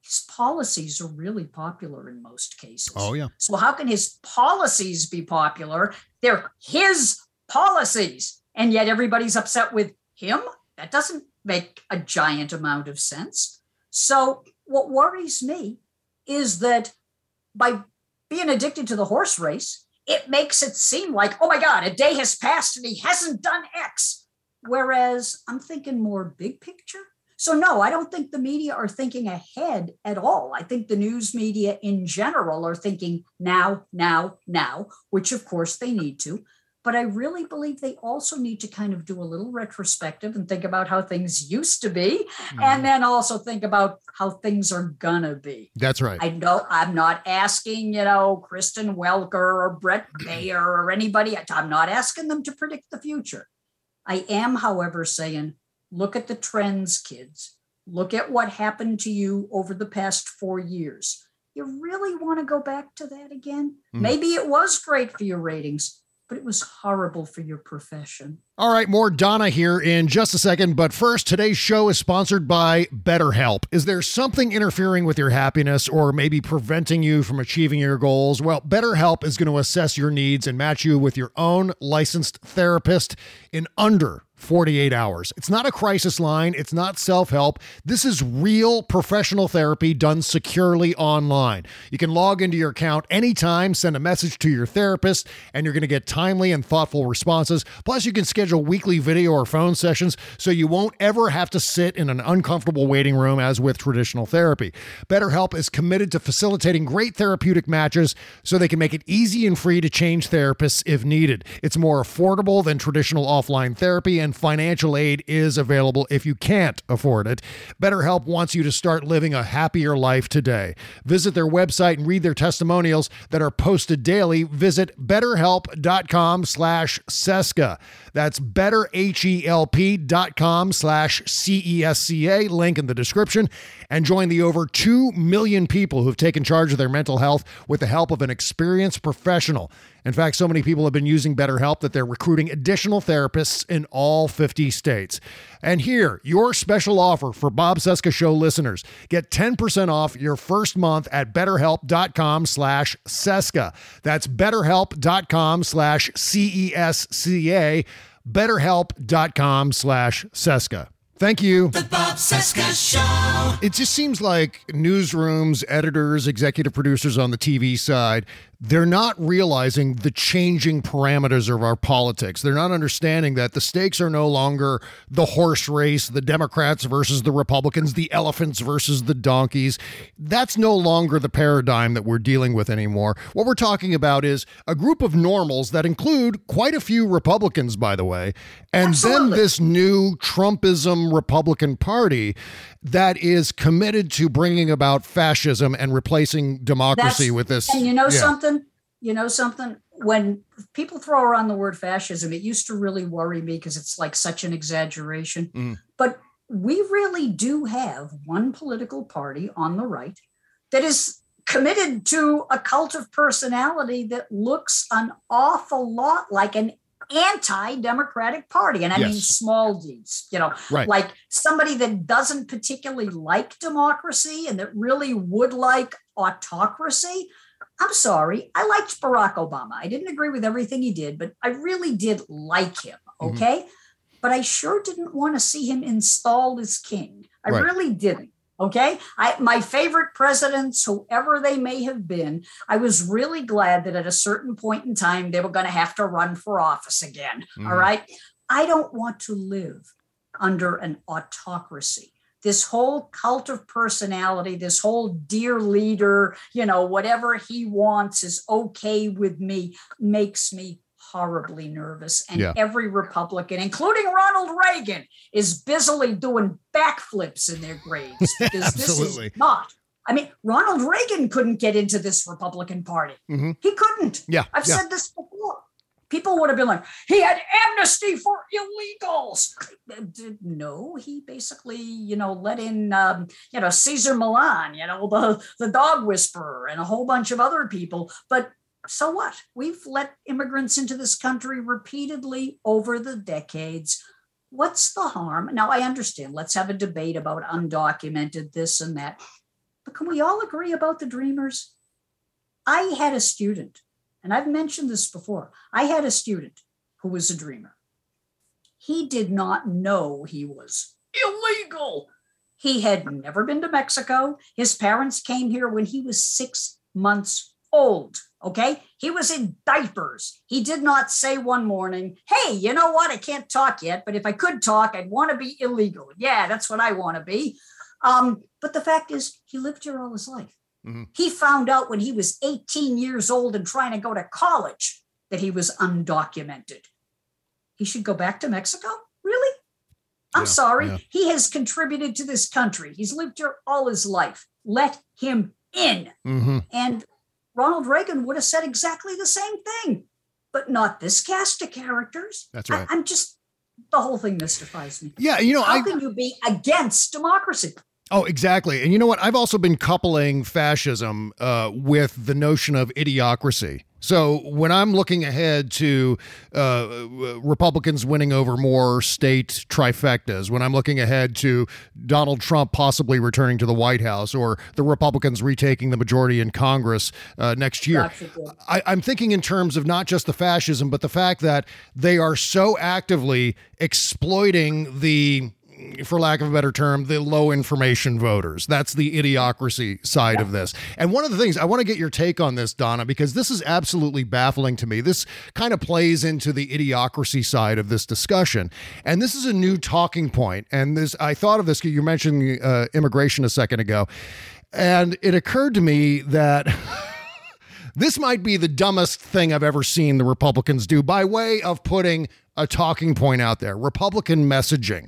Speaker 9: his policies are really popular in most cases.
Speaker 7: Oh, yeah.
Speaker 9: So how can his policies be popular? They're his policies. And yet everybody's upset with him? That doesn't make a giant amount of sense. So what worries me is that by being addicted to the horse race, it makes it seem like, oh my God, a day has passed and he hasn't done X. Whereas I'm thinking more big picture. So no, I don't think the media are thinking ahead at all. I think the news media in general are thinking now, now, now, which of course they need to. But I really believe they also need to kind of do a little retrospective and think about how things used to be, mm. and then also think about how things are gonna be.
Speaker 7: That's right.
Speaker 9: I know I'm not asking, you know, Kristen Welker or Brett Baer or anybody. I'm not asking them to predict the future. I am, however, saying, look at the trends, kids. Look at what happened to you over the past four years. You really want to go back to that again? Mm. Maybe it was great for your ratings, but it was horrible for your profession.
Speaker 7: All right, more Donna here in just a second. But first, today's show is sponsored by BetterHelp. Is there something interfering with your happiness or maybe preventing you from achieving your goals? Well, BetterHelp is going to assess your needs and match you with your own licensed therapist in under forty-eight hours. It's not a crisis line. It's not self-help. This is real professional therapy done securely online. You can log into your account anytime, send a message to your therapist, and you're going to get timely and thoughtful responses. Plus, you can schedule weekly video or phone sessions so you won't ever have to sit in an uncomfortable waiting room as with traditional therapy. BetterHelp is committed to facilitating great therapeutic matches so they can make it easy and free to change therapists if needed. It's more affordable than traditional offline therapy, and financial aid is available if you can't afford it. BetterHelp wants you to start living a happier life today. Visit their website and read their testimonials that are posted daily. Visit betterhelp.com slash Cesca. That's betterhelp.com slash C E S C A, link in the description, and join the over two million people who've taken charge of their mental health with the help of an experienced professional. In fact, so many people have been using BetterHelp that they're recruiting additional therapists in all fifty states. And here, your special offer for Bob Cesca Show listeners. Get ten percent off your first month at betterhelp.com slash Cesca. That's betterhelp.com slash C E S C A, betterhelp.com slash Cesca. Thank you.
Speaker 5: The Bob Cesca Show.
Speaker 7: It just seems like newsrooms, editors, executive producers on the T V side, they're not realizing the changing parameters of our politics. They're not understanding that the stakes are no longer the horse race, the Democrats versus the Republicans, the elephants versus the donkeys. That's no longer the paradigm that we're dealing with anymore. What we're talking about is a group of normals that include quite a few Republicans, by the way, and
Speaker 9: Absolutely.
Speaker 7: then this new Trumpism Republican Party that is committed to bringing about fascism and replacing democracy
Speaker 9: That's,
Speaker 7: with this.
Speaker 9: And you know
Speaker 7: yeah.
Speaker 9: something? You know something? When people throw around the word fascism, it used to really worry me because it's like such an exaggeration.
Speaker 7: Mm.
Speaker 9: But we really do have one political party on the right that is committed to a cult of personality that looks an awful lot like an anti-democratic party. And I
Speaker 7: yes.
Speaker 9: mean small d's, you know,
Speaker 7: right.
Speaker 9: like somebody that doesn't particularly like democracy and that really would like autocracy. I'm sorry. I liked Barack Obama. I didn't agree with everything he did, but I really did like him. Okay. Mm-hmm. But I sure didn't want to see him installed as king. I right. really didn't. Okay. I, my favorite presidents, whoever they may have been, I was really glad that at a certain point in time, they were going to have to run for office again. Mm. All right. I don't want to live under an autocracy. This whole cult of personality, this whole dear leader, you know, whatever he wants is okay with me, makes me horribly nervous. And yeah. every Republican, including Ronald Reagan, is busily doing backflips in their graves. Because this is not. I mean, Ronald Reagan couldn't get into this Republican Party. Mm-hmm. He couldn't.
Speaker 7: Yeah.
Speaker 9: I've
Speaker 7: yeah.
Speaker 9: said this before. People would have been like, he had amnesty for illegals. No, he basically, you know, let in, um, you know, Cesar Millan, you know, the, the dog whisperer and a whole bunch of other people. But so what? We've let immigrants into this country repeatedly over the decades. What's the harm? Now, I understand. Let's have a debate about undocumented this and that. But can we all agree about the dreamers? I had a student, and I've mentioned this before. I had a student who was a dreamer. He did not know he was illegal. He had never been to Mexico. His parents came here when he was six months old, okay? He was in diapers. He did not say one morning, hey, you know what? I can't talk yet, but if I could talk, I'd want to be illegal. Yeah, that's what I want to be. Um, but the fact is, he lived here all his life. Mm-hmm. He found out when he was eighteen years old and trying to go to college that he was undocumented. He should go back to Mexico? Really? I'm yeah, sorry. Yeah. He has contributed to this country. He's lived here all his life. Let him in. Mm-hmm. And Ronald Reagan would have said exactly the same thing, but not this cast of characters.
Speaker 7: That's right.
Speaker 9: I, I'm just, the whole thing mystifies me.
Speaker 7: Yeah, you know,
Speaker 9: how
Speaker 7: I,
Speaker 9: can you be against democracy?
Speaker 7: Oh, exactly. And you know what? I've also been coupling fascism uh, with the notion of idiocracy. So when I'm looking ahead to uh, Republicans winning over more state trifectas, when I'm looking ahead to Donald Trump possibly returning to the White House or the Republicans retaking the majority in Congress uh, next year, I, I'm thinking in terms of not just the fascism, but the fact that they are so actively exploiting the, for lack of a better term, the low information voters. That's the idiocracy side yeah. of this. And one of the things I want to get your take on this, Donna, because this is absolutely baffling to me. This kind of plays into the idiocracy side of this discussion. And this is a new talking point. And this, I thought of this, you mentioned uh, immigration a second ago. And it occurred to me that this might be the dumbest thing I've ever seen the Republicans do by way of putting a talking point out there. Republican messaging.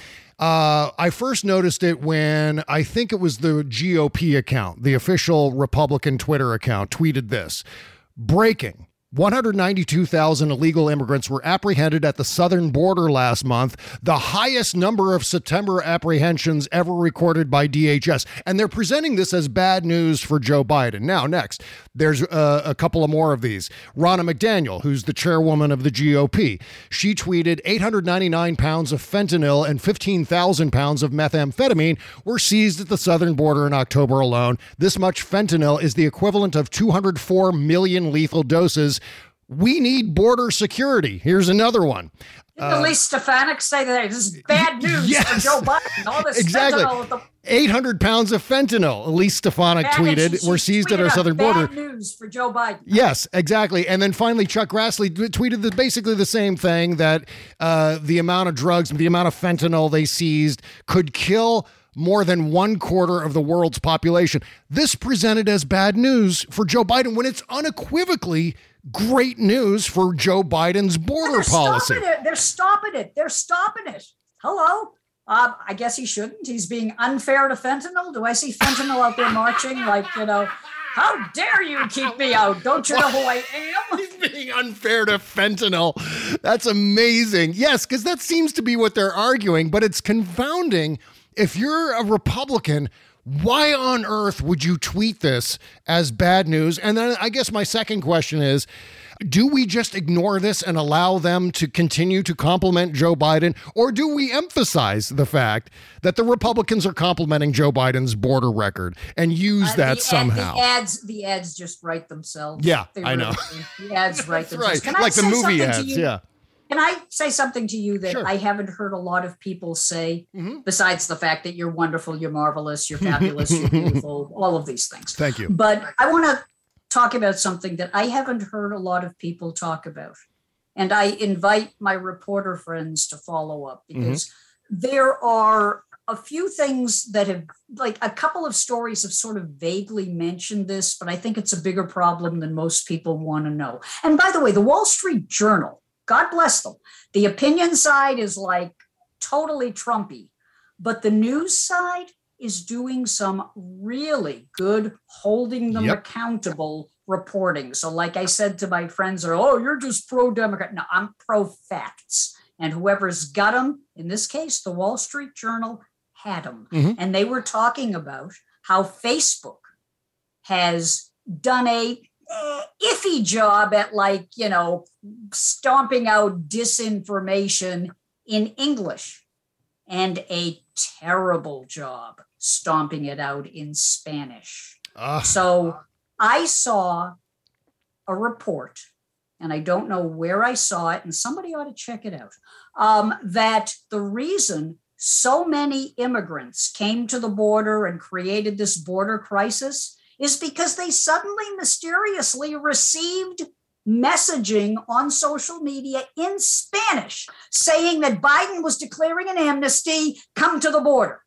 Speaker 7: Uh, I first noticed it when I think it was the G O P account, the official Republican Twitter account, tweeted this. Breaking. one hundred ninety-two thousand illegal immigrants were apprehended at the southern border last month, the highest number of September apprehensions ever recorded by D H S. And they're presenting this as bad news for Joe Biden. Now, next, there's uh, a couple of more of these. Ronna McDaniel, who's the chairwoman of the G O P, she tweeted eight hundred ninety-nine pounds of fentanyl and fifteen thousand pounds of methamphetamine were seized at the southern border in October alone. This much fentanyl is the equivalent of two hundred four million lethal doses. We need border security. Here's another one.
Speaker 9: Didn't uh, Elise Stefanik say that this is bad news
Speaker 7: yes,
Speaker 9: for Joe Biden? All this
Speaker 7: exactly.
Speaker 9: fentanyl. The-
Speaker 7: eight hundred pounds of fentanyl, Elise Stefanik bad, tweeted, she, were seized at our southern
Speaker 9: bad
Speaker 7: border.
Speaker 9: Bad news for Joe Biden.
Speaker 7: Yes, exactly. And then finally, Chuck Grassley tweeted the, basically the same thing, that uh, the amount of drugs, the amount of fentanyl they seized could kill more than one quarter of the world's population. This presented as bad news for Joe Biden when it's unequivocally great news for Joe Biden's border
Speaker 9: They're
Speaker 7: policy.
Speaker 9: Stopping it. They're stopping it. They're stopping it. Hello? Uh, I guess he shouldn't. He's being unfair to fentanyl. Do I see fentanyl out there marching? Like, you know, how dare you keep me out? Don't you know who I am?
Speaker 7: He's being unfair to fentanyl. That's amazing. Yes, because that seems to be what they're arguing, but it's confounding. If you're a Republican, why on earth would you tweet this as bad news? And then I guess my second question is, do we just ignore this and allow them to continue to compliment Joe Biden? Or do we emphasize the fact that the Republicans are complimenting Joe Biden's border record and use uh, that
Speaker 9: the
Speaker 7: somehow?
Speaker 9: Ad, the ads, the ads just write themselves.
Speaker 7: Yeah,
Speaker 9: they
Speaker 7: I
Speaker 9: really
Speaker 7: know.
Speaker 9: Do. The ads write themselves.
Speaker 7: Right. Like the movie ads, yeah.
Speaker 9: Can I say something to you that
Speaker 7: Sure.
Speaker 9: I haven't heard a lot of people say,
Speaker 7: mm-hmm.
Speaker 9: besides the fact that you're wonderful, you're marvelous, you're fabulous, you're beautiful, all of these things.
Speaker 7: Thank you.
Speaker 9: But I want to talk about something that I haven't heard a lot of people talk about. And I invite my reporter friends to follow up because mm-hmm. there are a few things that have, like a couple of stories have sort of vaguely mentioned this, but I think it's a bigger problem than most people want to know. And by the way, the Wall Street Journal, God bless them. The opinion side is like totally Trumpy, but the news side is doing some really good holding them
Speaker 7: yep.
Speaker 9: accountable reporting. So like I said to my friends, are, oh, you're just pro-Democrat. No, I'm pro-facts. And whoever's got them, in this case, the Wall Street Journal had them.
Speaker 7: Mm-hmm.
Speaker 9: And they were talking about how Facebook has done a iffy job at, like, you know, stomping out disinformation in English, and a terrible job stomping it out in Spanish.
Speaker 7: Uh.
Speaker 9: So I saw a report, and I don't know where I saw it, and somebody ought to check it out, um, that the reason so many immigrants came to the border and created this border crisis is because they suddenly mysteriously received messaging on social media in Spanish saying that Biden was declaring an amnesty, come to the border.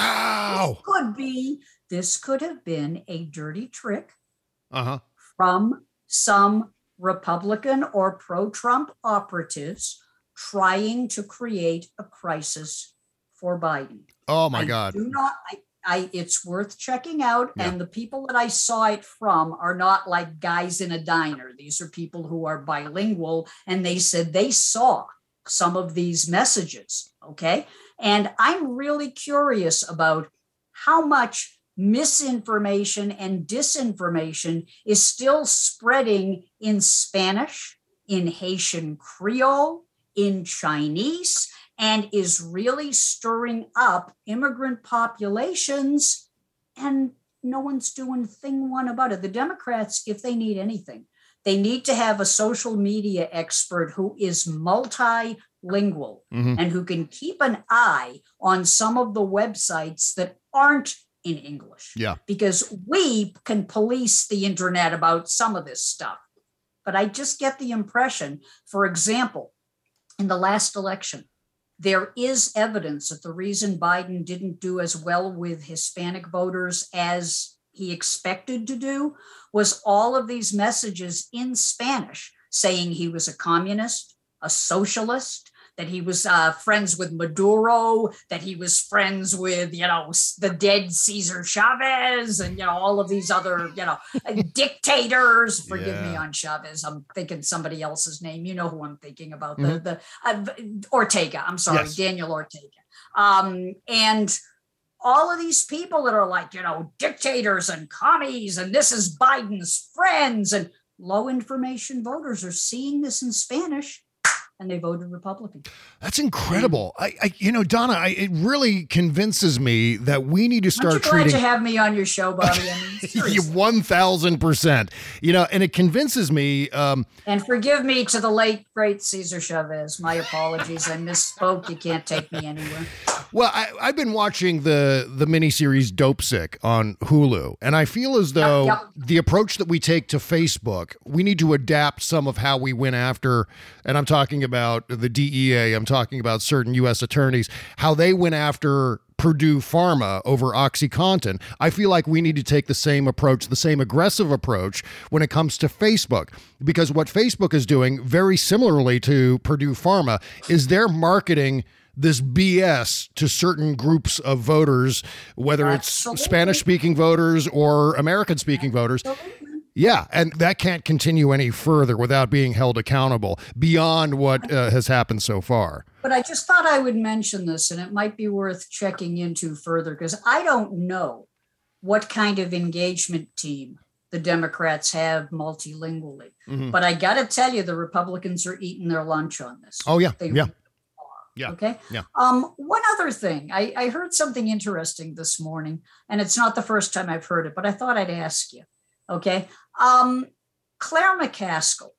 Speaker 7: Wow.
Speaker 9: This could be, this could have been a dirty trick
Speaker 7: uh-huh.
Speaker 9: from some Republican or pro-Trump operatives trying to create a crisis for Biden.
Speaker 7: Oh my
Speaker 9: I
Speaker 7: God.
Speaker 9: Do not, I, I, it's worth checking out.
Speaker 7: Yeah.
Speaker 9: And the people that I saw it from are not like guys in a diner. These are people who are bilingual. And they said they saw some of these messages. Okay. And I'm really curious about how much misinformation and disinformation is still spreading in Spanish, in Haitian Creole, in Chinese, and is really stirring up immigrant populations, and no one's doing thing one about it. The Democrats, if they need anything, they need to have a social media expert who is multilingual mm-hmm. and who can keep an eye on some of the websites that aren't in English.
Speaker 7: Yeah.
Speaker 9: Because we can police the internet about some of this stuff. But I just get the impression, for example, in the last election, there is evidence that the reason Biden didn't do as well with Hispanic voters as he expected to do was all of these messages in Spanish saying he was a communist, a socialist, that he was uh, friends with Maduro, that he was friends with, you know, the dead Cesar Chavez and, you know, all of these other, you know, dictators. Forgive
Speaker 7: yeah.
Speaker 9: me on Chavez. I'm thinking somebody else's name. You know who I'm thinking about,
Speaker 7: mm-hmm.
Speaker 9: the, the uh, Ortega. I'm sorry,
Speaker 7: yes.
Speaker 9: Daniel Ortega. Um, and all of these people that are like, you know, dictators and commies, and this is Biden's friends, and low information voters are seeing this in Spanish, and they voted Republican.
Speaker 7: That's incredible. I, I you know, Donna, I, it really convinces me that we need to start
Speaker 9: Aren't you
Speaker 7: treating.
Speaker 9: glad to have me on your show, Bobby? I mean, seriously.
Speaker 7: One thousand percent. You know, and it convinces me. Um,
Speaker 9: and forgive me to the late great Cesar Chavez. My apologies. I misspoke. You can't take me anywhere.
Speaker 7: Well, I, I've been watching the the miniseries Dope Sick on Hulu, and I feel as though
Speaker 9: yep, yep.
Speaker 7: the approach that we take to Facebook, we need to adapt some of how we went after, and I'm talking about the D E A, I'm talking about certain U S attorneys, how they went after Purdue Pharma over OxyContin. I feel like we need to take the same approach, the same aggressive approach when it comes to Facebook, because what Facebook is doing very similarly to Purdue Pharma is they're marketing this B S to certain groups of voters, whether
Speaker 9: Absolutely.
Speaker 7: it's Spanish-speaking voters or American-speaking voters. Yeah, and that can't continue any further without being held accountable beyond what uh, has happened so far.
Speaker 9: But I just thought I would mention this, and it might be worth checking into further, because I don't know what kind of engagement team the Democrats have multilingually. Mm-hmm. But I got to tell you, the Republicans are eating their lunch on this.
Speaker 7: Oh, yeah,
Speaker 9: they
Speaker 7: yeah.
Speaker 9: Really
Speaker 7: Yeah.
Speaker 9: Okay.
Speaker 7: Yeah.
Speaker 9: Um, one other thing, I, I heard something interesting this morning, and it's not the first time I've heard it, but I thought I'd ask you. Okay. Um, Claire McCaskill,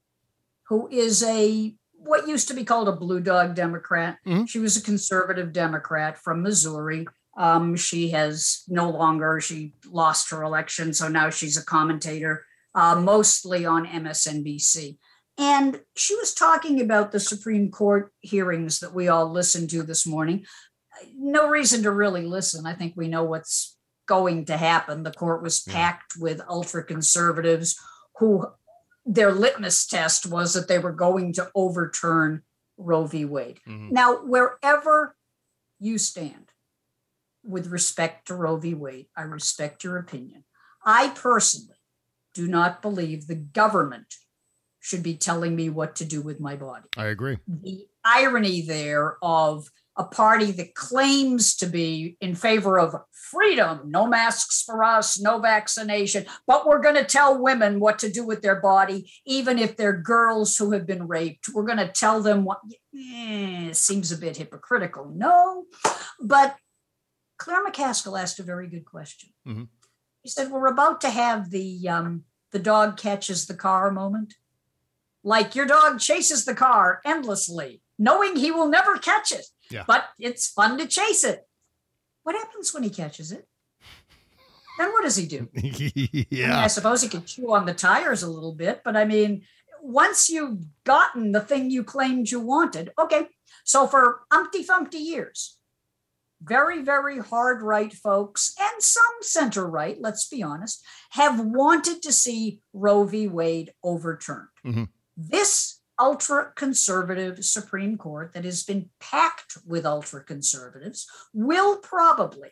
Speaker 9: who is a what used to be called a blue dog Democrat. Mm-hmm. She was a conservative Democrat from Missouri. Um, she has no longer, she lost her election. So now she's a commentator, uh, mostly on M S N B C. And she was talking about the Supreme Court hearings that we all listened to this morning. No reason to really listen. I think we know what's going to happen. The court was packed with ultra conservatives who their litmus test was that they were going to overturn Roe v. Wade. Mm-hmm. Now, wherever you stand with respect to Roe v. Wade, I respect your opinion. I personally do not believe the government should be telling me what to do with my body.
Speaker 7: I agree.
Speaker 9: The irony there of a party that claims to be in favor of freedom, no masks for us, no vaccination, but we're going to tell women what to do with their body, even if they're girls who have been raped. We're going to tell them what, eh, seems a bit hypocritical. No, but Claire McCaskill asked a very good question.
Speaker 7: Mm-hmm.
Speaker 9: He said, we're about to have the um, the dog catches the car moment. Like your dog chases the car endlessly, knowing he will never catch it.
Speaker 7: Yeah.
Speaker 9: But it's fun to chase it. What happens when he catches it? Then what does he do?
Speaker 7: yeah.
Speaker 9: I mean, I suppose he could chew on the tires a little bit, but I mean, once you've gotten the thing you claimed you wanted, okay. So for umpty fumpty years, very, very hard right folks and some center right, let's be honest, have wanted to see Roe v. Wade overturned.
Speaker 7: Mm-hmm.
Speaker 9: This ultra-conservative Supreme Court that has been packed with ultra-conservatives will probably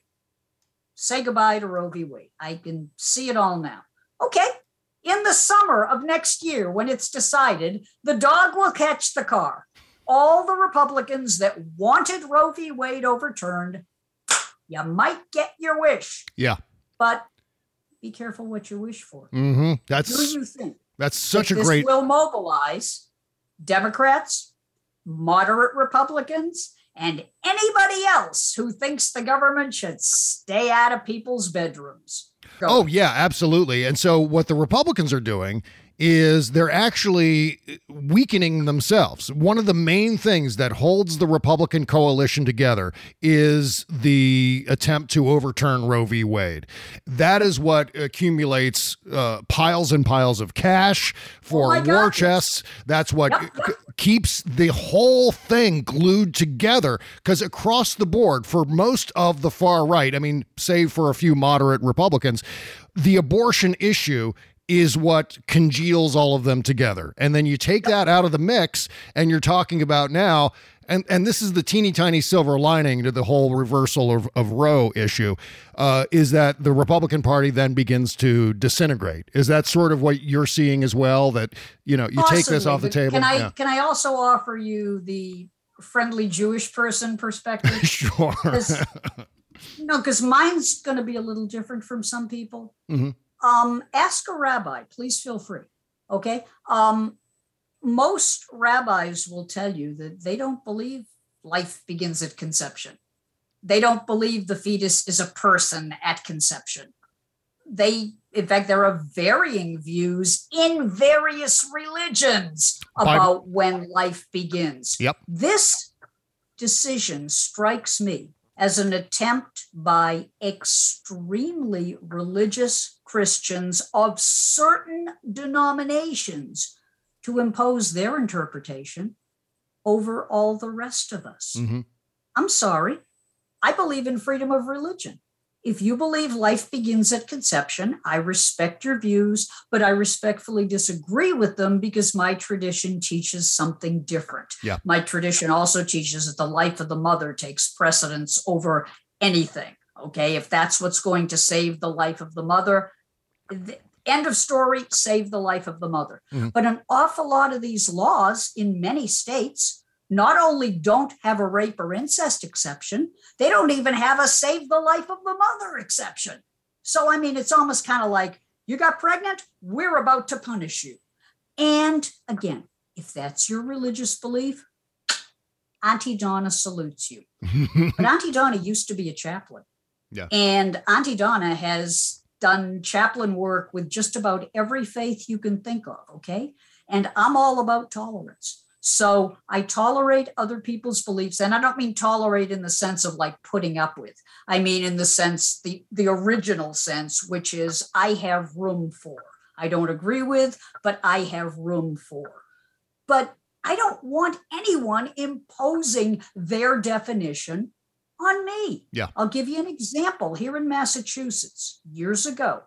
Speaker 9: say goodbye to Roe v. Wade. I can see it all now. Okay, in the summer of next year, when it's decided, the dog will catch the car. All the Republicans that wanted Roe v. Wade overturned, you might get your wish.
Speaker 7: Yeah.
Speaker 9: But be careful what you wish for.
Speaker 7: Mm-hmm. That's,
Speaker 9: Who do you think?
Speaker 7: That's such
Speaker 9: that
Speaker 7: a great...
Speaker 9: This will mobilize Democrats, moderate Republicans, and anybody else who thinks the government should stay out of people's bedrooms. Go.
Speaker 7: Oh, yeah, absolutely. And so what the Republicans are doing is they're actually weakening themselves. One of the main things that holds the Republican coalition together is the attempt to overturn Roe v. Wade. That is what accumulates uh, piles and piles of cash for
Speaker 9: oh
Speaker 7: war chests. That's what
Speaker 9: yep, yep.
Speaker 7: c- keeps the whole thing glued together, because across the board, for most of the far right, I mean, save for a few moderate Republicans, the abortion issue is what congeals all of them together. And then you take that out of the mix and you're talking about now, and, and this is the teeny tiny silver lining to the whole reversal of, of Roe issue, uh, is that the Republican Party then begins to disintegrate. Is that sort of what you're seeing as well? That, you know, you
Speaker 9: Possibly,
Speaker 7: take this off the
Speaker 9: but
Speaker 7: table?
Speaker 9: Can I,
Speaker 7: yeah.
Speaker 9: can I also offer you the friendly Jewish person perspective?
Speaker 7: Sure.
Speaker 9: Cause, no, because mine's going to be a little different from some people.
Speaker 7: Mm-hmm.
Speaker 9: Um, ask a rabbi, please feel free. Okay. Um, most rabbis will tell you that they don't believe life begins at conception. They don't believe the fetus is a person at conception. They, in fact, there are varying views in various religions about Bible. when life begins.
Speaker 7: Yep.
Speaker 9: This decision strikes me as an attempt by extremely religious Christians of certain denominations to impose their interpretation over all the rest of us.
Speaker 7: Mm-hmm.
Speaker 9: I'm sorry. I believe in freedom of religion. If you believe life begins at conception, I respect your views, but I respectfully disagree with them because my tradition teaches something different.
Speaker 7: Yeah.
Speaker 9: My tradition also teaches that the life of the mother takes precedence over anything. Okay, if that's what's going to save the life of the mother, the end of story, save the life of the mother.
Speaker 7: Mm-hmm.
Speaker 9: But an awful lot of these laws in many states not only don't have a rape or incest exception, they don't even have a save the life of the mother exception. So, I mean, it's almost kind of like, you got pregnant, we're about to punish you. And again, if that's your religious belief, Auntie Donna salutes you. But Auntie Donna used to be a chaplain.
Speaker 7: Yeah.
Speaker 9: And Auntie Donna has done chaplain work with just about every faith you can think of, okay? And I'm all about tolerance. So I tolerate other people's beliefs, and I don't mean tolerate in the sense of like putting up with. I mean in the sense, the, the original sense, which is I have room for. I don't agree with, but I have room for. But I don't want anyone imposing their definition on me.
Speaker 7: Yeah.
Speaker 9: I'll give you an example. Here in Massachusetts, years ago,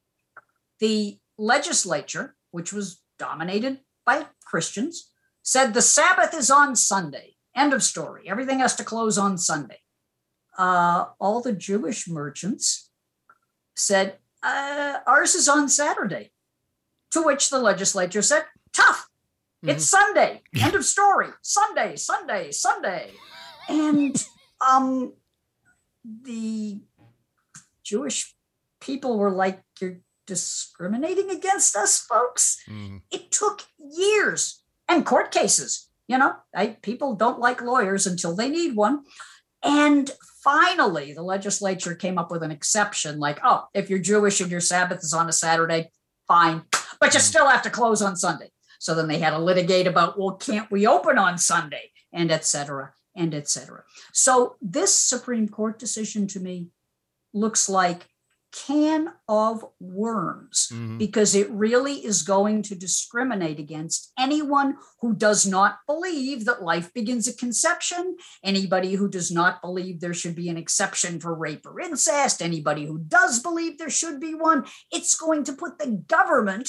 Speaker 9: the legislature, which was dominated by Christians, said the Sabbath is on Sunday. End of story. Everything has to close on Sunday. Uh, all the Jewish merchants said, uh, ours is on Saturday. To which the legislature said, tough. Mm-hmm. It's Sunday. End of story. Sunday, Sunday, Sunday. And um, the Jewish people were like, you're discriminating against us, folks? Mm-hmm. It took years. And court cases, you know, I, people don't like lawyers until they need one. And finally, the legislature came up with an exception like, oh, if you're Jewish and your Sabbath is on a Saturday, fine, but you still have to close on Sunday. So then they had to litigate about, well, can't we open on Sunday? And et cetera, and et cetera. So this Supreme Court decision to me looks like can of worms, mm-hmm. because it really is going to discriminate against anyone who does not believe that life begins at conception, anybody who does not believe there should be an exception for rape or incest, anybody who does believe there should be one. It's going to put the government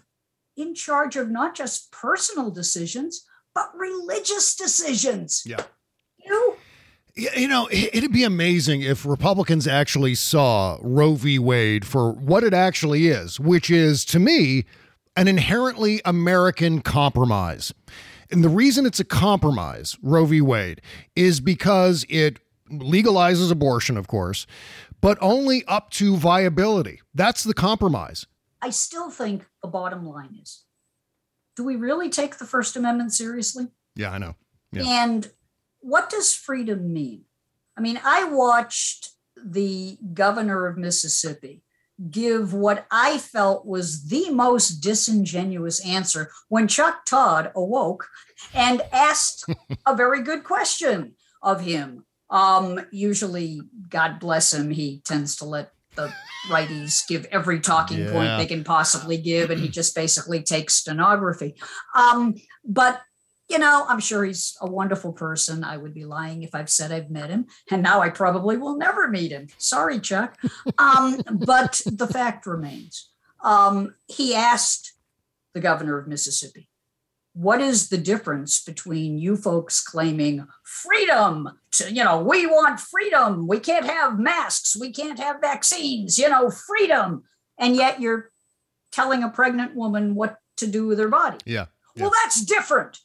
Speaker 9: in charge of not just personal decisions, but religious decisions.
Speaker 7: Yeah.
Speaker 9: You know?
Speaker 7: You know, it'd be amazing if Republicans actually saw Roe v. Wade for what it actually is, which is, to me, an inherently American compromise. And the reason it's a compromise, Roe v. Wade, is because it legalizes abortion, of course, but only up to viability. That's the compromise.
Speaker 9: I still think the bottom line is, do we really take the First Amendment seriously?
Speaker 7: Yeah, I know. Yeah.
Speaker 9: And what does freedom mean? I mean, I watched the governor of Mississippi give what I felt was the most disingenuous answer when Chuck Todd awoke and asked a very good question of him. Um, usually, God bless him, he tends to let the righties give every talking
Speaker 7: yeah.
Speaker 9: point they can possibly give, and he just basically takes stenography. Um, but You know, I'm sure he's a wonderful person. I would be lying if I've said I've met him. And now I probably will never meet him. Sorry, Chuck. Um, but the fact remains. Um, he asked the governor of Mississippi, what is the difference between you folks claiming freedom to, you know, we want freedom. We can't have masks. We can't have vaccines, you know, freedom. And yet you're telling a pregnant woman what to do with her body.
Speaker 7: Yeah. yeah.
Speaker 9: Well, that's different.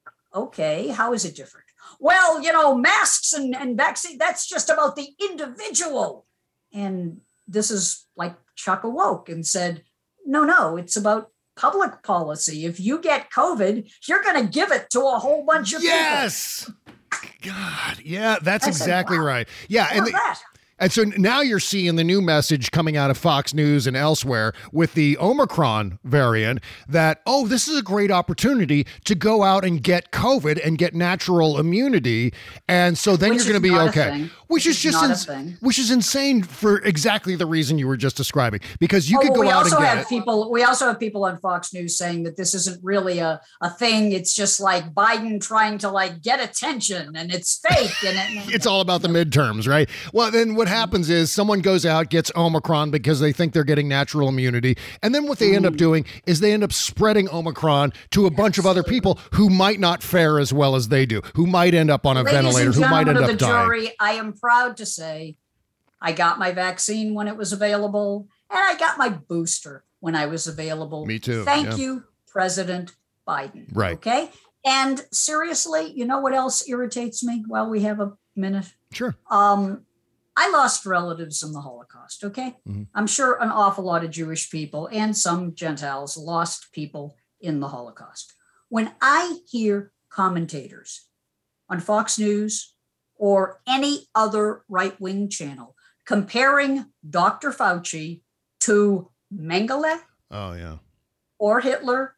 Speaker 9: Okay, how is it different? Well, you know, masks and, and vaccine, that's just about the individual. And this is like Chuck awoke and said, no, no, it's about public policy. If you get COVID, you're going to give it to a whole bunch of
Speaker 7: yes! people. Yes! God, yeah, that's I exactly said, wow. right. Yeah, and the,
Speaker 9: that.
Speaker 7: And so now you're seeing the new message coming out of Fox News and elsewhere with the Omicron variant that, oh, this is a great opportunity to go out and get COVID and get natural immunity. And so then
Speaker 9: which
Speaker 7: you're going to be okay.
Speaker 9: Which
Speaker 7: Which is,
Speaker 9: is
Speaker 7: just, ins- which is insane for exactly the reason you were just describing, because you
Speaker 9: oh,
Speaker 7: could go
Speaker 9: we
Speaker 7: out
Speaker 9: also
Speaker 7: and get
Speaker 9: have
Speaker 7: it.
Speaker 9: people. We also have people on Fox News saying that this isn't really a, a thing. It's just like Biden trying to like get attention and it's fake. And it,
Speaker 7: it's all about the midterms, right? Well, then what happens is someone goes out, gets Omicron because they think they're getting natural immunity. And then what they end up doing is they end up spreading Omicron to a bunch of other people who might not fare as well as they do, who might end up on a
Speaker 9: Ladies
Speaker 7: ventilator,
Speaker 9: and
Speaker 7: who might end
Speaker 9: of
Speaker 7: up
Speaker 9: the
Speaker 7: dying.
Speaker 9: Jury, I am proud to say I got my vaccine when it was available, and I got my booster when I was available.
Speaker 7: Me too.
Speaker 9: Thank
Speaker 7: yeah.
Speaker 9: you, President Biden.
Speaker 7: Right.
Speaker 9: Okay. And seriously, you know what else irritates me while we have a minute?
Speaker 7: Sure.
Speaker 9: Um, I lost relatives in the Holocaust, okay?
Speaker 7: Mm-hmm.
Speaker 9: I'm sure an awful lot of Jewish people and some Gentiles lost people in the Holocaust. When I hear commentators on Fox News or any other right-wing channel comparing Doctor Fauci to Mengele
Speaker 7: oh, yeah.
Speaker 9: or Hitler,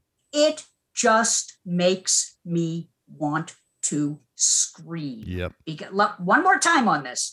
Speaker 9: it just makes me want to scream.
Speaker 7: Yep.
Speaker 9: Because, look, one more time on this.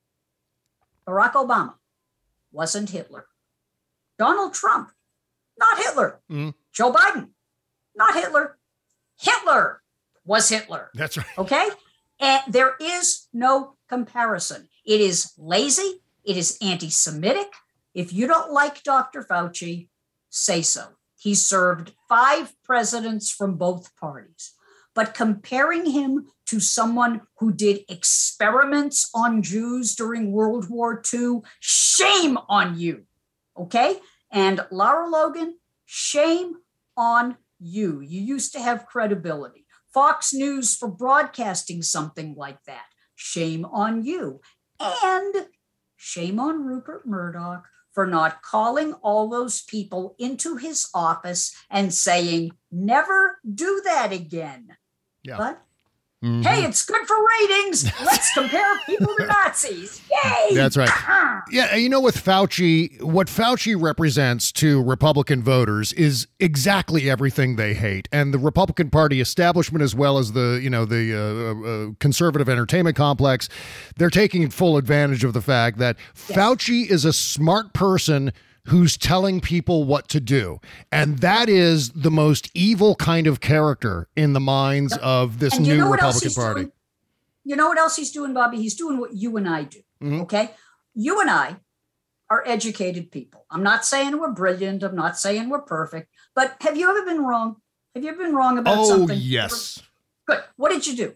Speaker 9: Barack Obama wasn't Hitler. Donald Trump, not Hitler.
Speaker 7: Mm-hmm.
Speaker 9: Joe Biden, not Hitler. Hitler was Hitler.
Speaker 7: That's right.
Speaker 9: Okay? And there is no comparison. It is lazy. It is anti-Semitic. If you don't like Doctor Fauci, say so. He served five presidents from both parties. But comparing him to someone who did experiments on Jews during World War Two, shame on you, okay? And Lara Logan, shame on you. You used to have credibility. Fox News for broadcasting something like that, shame on you. And shame on Rupert Murdoch for not calling all those people into his office and saying, never do that again.
Speaker 7: Yeah.
Speaker 9: But
Speaker 7: Mm-hmm.
Speaker 9: Hey, it's good for ratings. Let's compare people to Nazis. Yay!
Speaker 7: That's right. Yeah, you know, with Fauci, what Fauci represents to Republican voters is exactly everything they hate. And the Republican Party establishment, as well as the, you know, the uh, uh, conservative entertainment complex, they're taking full advantage of the fact that yes. Fauci is a smart person who's telling people what to do. And that is the most evil kind of character in the minds yep. of this
Speaker 9: and
Speaker 7: new
Speaker 9: you know
Speaker 7: Republican Party.
Speaker 9: Doing? You know what else he's doing, Bobby? He's doing what you and I do, mm-hmm. okay? You and I are educated people. I'm not saying we're brilliant. I'm not saying we're perfect. But have you ever been wrong? Have you ever been wrong about
Speaker 7: oh,
Speaker 9: something?
Speaker 7: Oh, yes.
Speaker 9: Good. What did you do?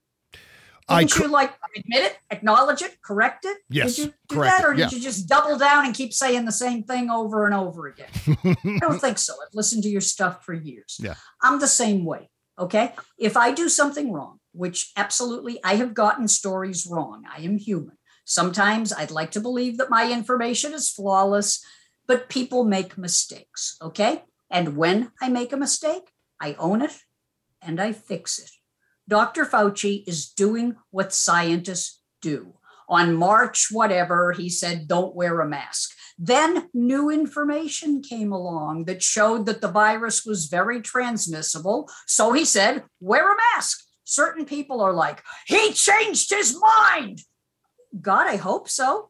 Speaker 7: I
Speaker 9: Didn't you like admit it, acknowledge it, correct it?
Speaker 7: Yes,
Speaker 9: did you do
Speaker 7: correct
Speaker 9: that, or
Speaker 7: it,
Speaker 9: did
Speaker 7: yeah.
Speaker 9: you just double down and keep saying the same thing over and over again? I don't think so. I've listened to your stuff for years.
Speaker 7: Yeah.
Speaker 9: I'm the same way. Okay, if I do something wrong, which absolutely I have gotten stories wrong, I am human. Sometimes I'd like to believe that my information is flawless, but people make mistakes. Okay, and when I make a mistake, I own it and I fix it. Doctor Fauci is doing what scientists do. On March whatever, he said, don't wear a mask. Then new information came along that showed that the virus was very transmissible. So he said, wear a mask. Certain people are like, he changed his mind. God, I hope so.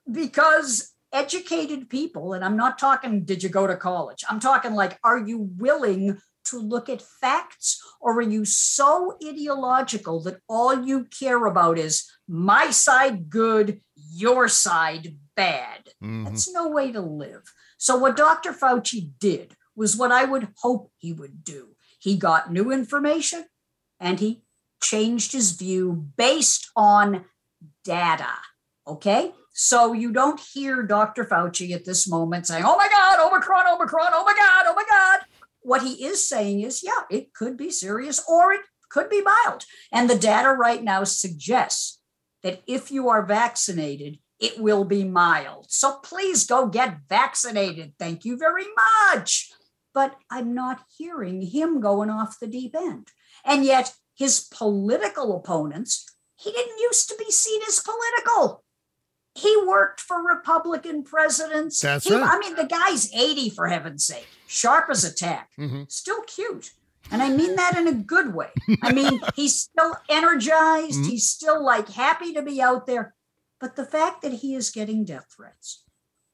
Speaker 9: Because educated people, and I'm not talking, did you go to college? I'm talking like, are you willing to look at facts, or are you so ideological that all you care about is my side good, your side bad? Mm-hmm. That's no way to live. So what Doctor Fauci did was what I would hope he would do. He got new information and he changed his view based on data. Okay? So you don't hear Doctor Fauci at this moment saying, oh my God, Omicron, Omicron, oh my God, oh my God. What he is saying is, yeah, it could be serious or it could be mild. And the data right now suggests that if you are vaccinated, it will be mild. So please go get vaccinated. Thank you very much. But I'm not hearing him going off the deep end. And yet his political opponents, he didn't used to be seen as political. He worked for Republican presidents.
Speaker 7: That's
Speaker 9: he,
Speaker 7: right.
Speaker 9: I mean, the guy's eighty, for heaven's sake. Sharp as a tack. Mm-hmm. Still cute. And I mean that in a good way. I mean, he's still energized. Mm-hmm. He's still like happy to be out there. But the fact that he is getting death threats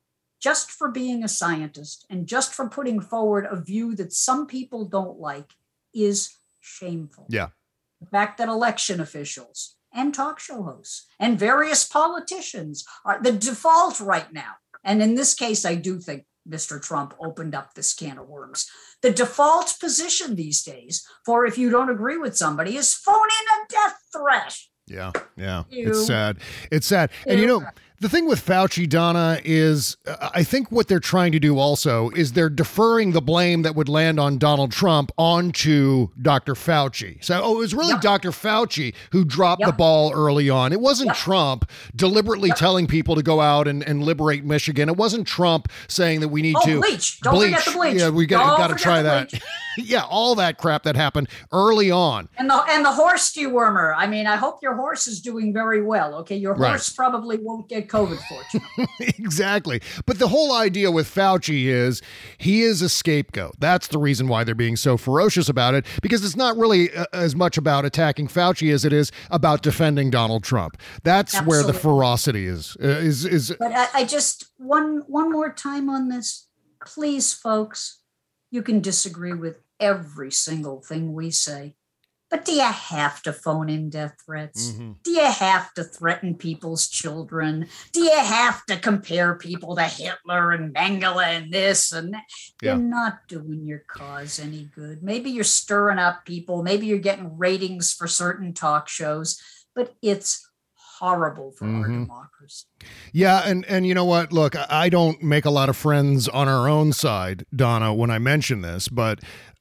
Speaker 9: just for being a scientist and just for putting forward a view that some people don't like is shameful.
Speaker 7: Yeah.
Speaker 9: The fact that election officials and talk show hosts and various politicians are the default right now. And in this case, I do think Mister Trump opened up this can of worms. The default position these days for if you don't agree with somebody is phone in a death threat.
Speaker 7: Yeah, yeah.
Speaker 9: Ew.
Speaker 7: It's sad. It's sad.
Speaker 9: Ew.
Speaker 7: And you know, the thing with Fauci, Donna, is uh, I think what they're trying to do also is they're deferring the blame that would land on Donald Trump onto Doctor Fauci. So, oh, it was really yep. Doctor Fauci who dropped yep. the ball early on. It wasn't yep. Trump deliberately yep. telling people to go out and, and liberate Michigan. It wasn't Trump saying that we need
Speaker 9: oh,
Speaker 7: to
Speaker 9: bleach. Don't
Speaker 7: bleach.
Speaker 9: forget the bleach.
Speaker 7: Yeah, we got got to try that.
Speaker 9: Bleach.
Speaker 7: Yeah, all that crap that happened early on.
Speaker 9: And the and the horse dewormer. I mean, I hope your horse is doing very well. Okay, your horse right. probably won't get COVID, fortunately.
Speaker 7: Exactly. But the whole idea with Fauci is he is a scapegoat. That's the reason why they're being so ferocious about it, because it's not really uh, as much about attacking Fauci as it is about defending Donald Trump. That's Absolutely. Where the ferocity is. Uh, is is.
Speaker 9: But I, I just one one more time on this, please, folks. You can disagree with every single thing we say. But do you have to phone in death threats? Mm-hmm. Do you have to threaten people's children? Do you have to compare people to Hitler and Mengele and this and that? Yeah. You're not doing your cause any good. Maybe you're stirring up people. Maybe you're getting ratings for certain talk shows, but it's horrible for mm-hmm. our democracy.
Speaker 7: Yeah, and and you know what? Look, I don't make a lot of friends on our own side, Donna, when I mention this, but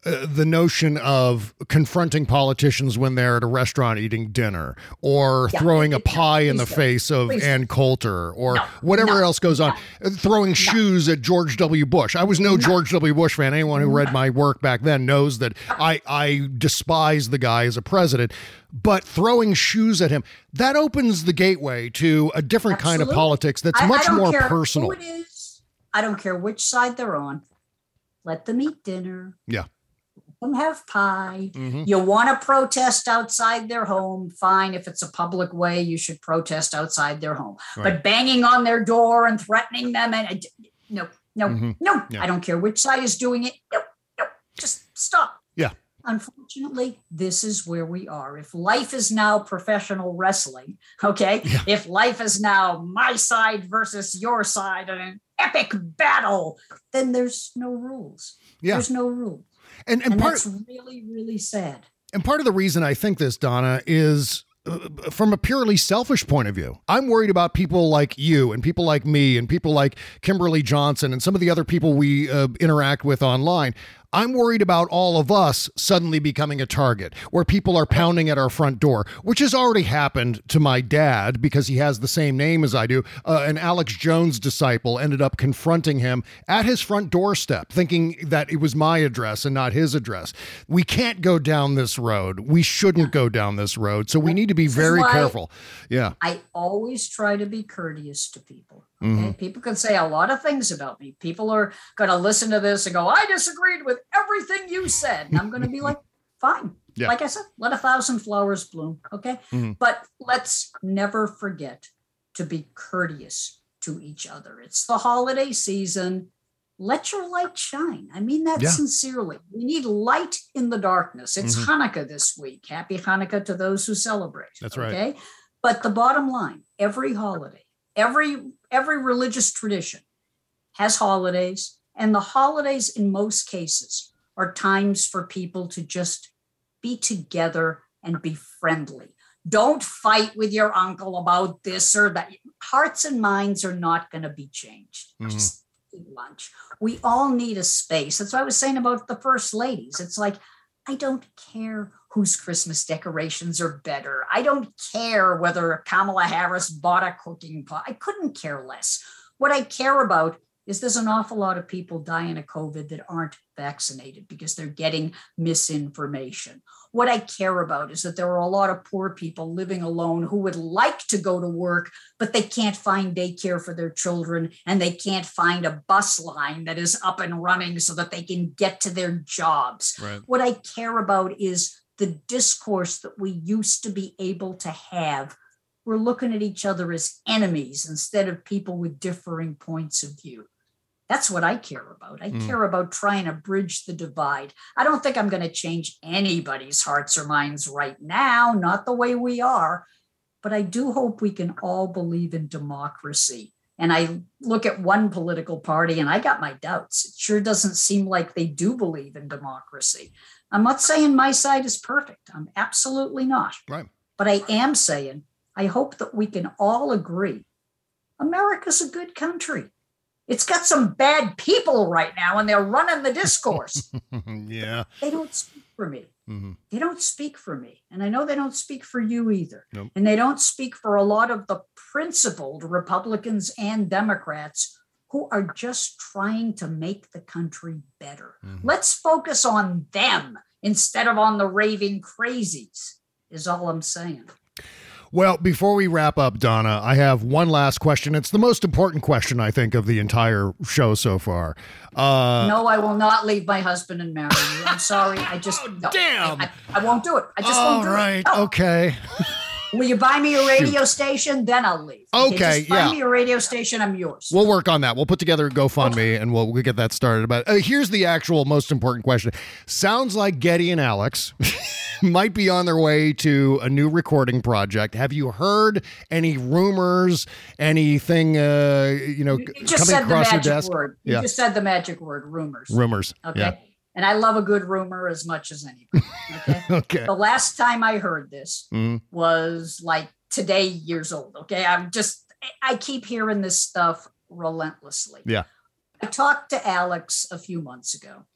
Speaker 7: uh, the notion of confronting politicians when they're at a restaurant eating dinner, or yeah, throwing a pie in the face of Please. Ann Coulter, or no, whatever no, else goes on, no, throwing no. shoes at George W. Bush. I was no, no George W. Bush fan. Anyone who read no. my work back then knows that I, I despise the guy as a president. But throwing shoes at him, that opens the gateway to a different Absolutely. kind of politics that's
Speaker 9: I,
Speaker 7: much
Speaker 9: I
Speaker 7: more
Speaker 9: care
Speaker 7: personal.
Speaker 9: Who it is. I don't care which side they're on. Let them eat dinner.
Speaker 7: Yeah.
Speaker 9: Let them have pie.
Speaker 7: Mm-hmm.
Speaker 9: You want to protest outside their home, fine. If it's a public way, you should protest outside their home. Right. But banging on their door and threatening them, and no, no, mm-hmm. no. Yeah. I don't care which side is doing it. No, no. Just stop.
Speaker 7: Yeah.
Speaker 9: Unfortunately, this is where we are. If life is now professional wrestling, okay, yeah. if life is now my side versus your side and an epic battle, then there's no rules.
Speaker 7: Yeah.
Speaker 9: There's no rules.
Speaker 7: And, and,
Speaker 9: and
Speaker 7: part,
Speaker 9: that's really, really sad.
Speaker 7: And part of the reason I think this, Donna, is uh, from a purely selfish point of view. I'm worried about people like you and people like me and people like Kimberly Johnson and some of the other people we uh, interact with online. I'm worried about all of us suddenly becoming a target where people are pounding at our front door, which has already happened to my dad because he has the same name as I do. Uh, an Alex Jones disciple ended up confronting him at his front doorstep, thinking that it was my address and not his address. We can't go down this road. We shouldn't go down this road. So we need to be very careful. Yeah.
Speaker 9: I always try to be courteous to people. Okay?
Speaker 7: Mm-hmm.
Speaker 9: People can say a lot of things about me. People are going to listen to this and go, I disagreed with everything you said. And I'm going to be like, fine. Yeah. Like I said, let a thousand flowers bloom. Okay.
Speaker 7: Mm-hmm.
Speaker 9: But let's never forget to be courteous to each other. It's the holiday season. Let your light shine. I mean that yeah. sincerely. We need light in the darkness. It's mm-hmm. Hanukkah this week. Happy Hanukkah to those who celebrate.
Speaker 7: That's right.
Speaker 9: Okay. But the bottom line, every holiday, every every religious tradition has holidays, and the holidays in most cases are times for people to just be together and be friendly. Don't fight with your uncle about this or that. Hearts and minds are not going to be changed.
Speaker 7: Mm-hmm.
Speaker 9: Just eat lunch. We all need a space. That's what I was saying about the first ladies. It's like, I don't care whose Christmas decorations are better. I don't care whether Kamala Harris bought a cooking pot. I couldn't care less. What I care about is there's an awful lot of people dying of COVID that aren't vaccinated because they're getting misinformation. What I care about is that there are a lot of poor people living alone who would like to go to work, but they can't find daycare for their children, and they can't find a bus line that is up and running so that they can get to their jobs.
Speaker 7: Right.
Speaker 9: What I care about is the discourse that we used to be able to have. We're looking at each other as enemies instead of people with differing points of view. That's what I care about. I mm. care about trying to bridge the divide. I don't think I'm going to change anybody's hearts or minds right now, not the way we are, but I do hope we can all believe in democracy. And I look at one political party and I got my doubts. It sure doesn't seem like they do believe in democracy. I'm not saying my side is perfect. I'm absolutely not.
Speaker 7: Right.
Speaker 9: But I am saying I hope that we can all agree America's a good country. It's got some bad people right now, and they're running the discourse.
Speaker 7: Yeah.
Speaker 9: They don't speak for me.
Speaker 7: Mm-hmm.
Speaker 9: They don't speak for me. And I know they don't speak for you either.
Speaker 7: Nope.
Speaker 9: And they don't speak for a lot of the principled Republicans and Democrats who are just trying to make the country better.
Speaker 7: Mm-hmm.
Speaker 9: Let's focus on them instead of on the raving crazies, is all I'm saying.
Speaker 7: Well, before we wrap up, Donna, I have one last question. It's the most important question, I think, of the entire show so far. Uh,
Speaker 9: no, I will not leave my husband and marry you. I'm sorry. I just,
Speaker 7: oh,
Speaker 9: no,
Speaker 7: damn.
Speaker 9: I, I, I won't do it. I just
Speaker 7: All
Speaker 9: won't do
Speaker 7: right.
Speaker 9: it. All right.
Speaker 7: No. Okay.
Speaker 9: Will you buy me a radio station? Then I'll leave.
Speaker 7: Okay,
Speaker 9: just buy
Speaker 7: yeah.
Speaker 9: me a radio station. I'm yours.
Speaker 7: We'll work on that. We'll put together a GoFundMe okay. and we'll, we'll get that started. But uh, here's the actual most important question. Sounds like Getty and Alex might be on their way to a new recording project. Have you heard any rumors, anything, uh, you know,
Speaker 9: you just
Speaker 7: coming
Speaker 9: said
Speaker 7: across
Speaker 9: the
Speaker 7: your
Speaker 9: magic
Speaker 7: desk?
Speaker 9: Word. You
Speaker 7: yeah.
Speaker 9: just said the magic word, rumors.
Speaker 7: Rumors.
Speaker 9: Okay.
Speaker 7: Yeah.
Speaker 9: And I love a good rumor as much as anybody. Okay.
Speaker 7: Okay.
Speaker 9: The last time I heard this
Speaker 7: mm-hmm.
Speaker 9: was like today years old. Okay. I'm just, I keep hearing this stuff relentlessly.
Speaker 7: Yeah.
Speaker 9: I talked to Alex a few months ago.
Speaker 7: Hmm.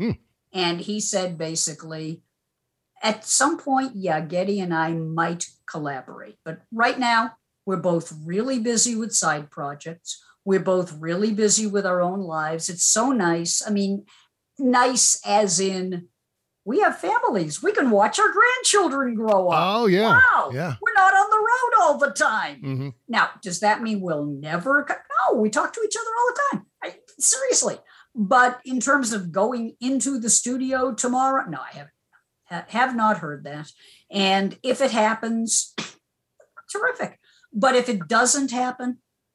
Speaker 9: And he said basically, at some point, yeah, Getty and I might collaborate. But right now, we're both really busy with side projects. We're both really busy with our own lives. It's so nice. I mean, nice as in we have families. We can watch our grandchildren grow up.
Speaker 7: Oh, yeah.
Speaker 9: Wow.
Speaker 7: Yeah.
Speaker 9: We're not on the road all the time.
Speaker 7: Mm-hmm.
Speaker 9: Now, does that mean we'll never? Co- no, we talk to each other all the time. I, seriously. But in terms of going into the studio tomorrow, no, I haven't. Have not heard that. And if it happens, terrific. But if it doesn't happen,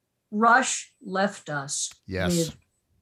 Speaker 9: Rush left us
Speaker 7: yes.
Speaker 9: with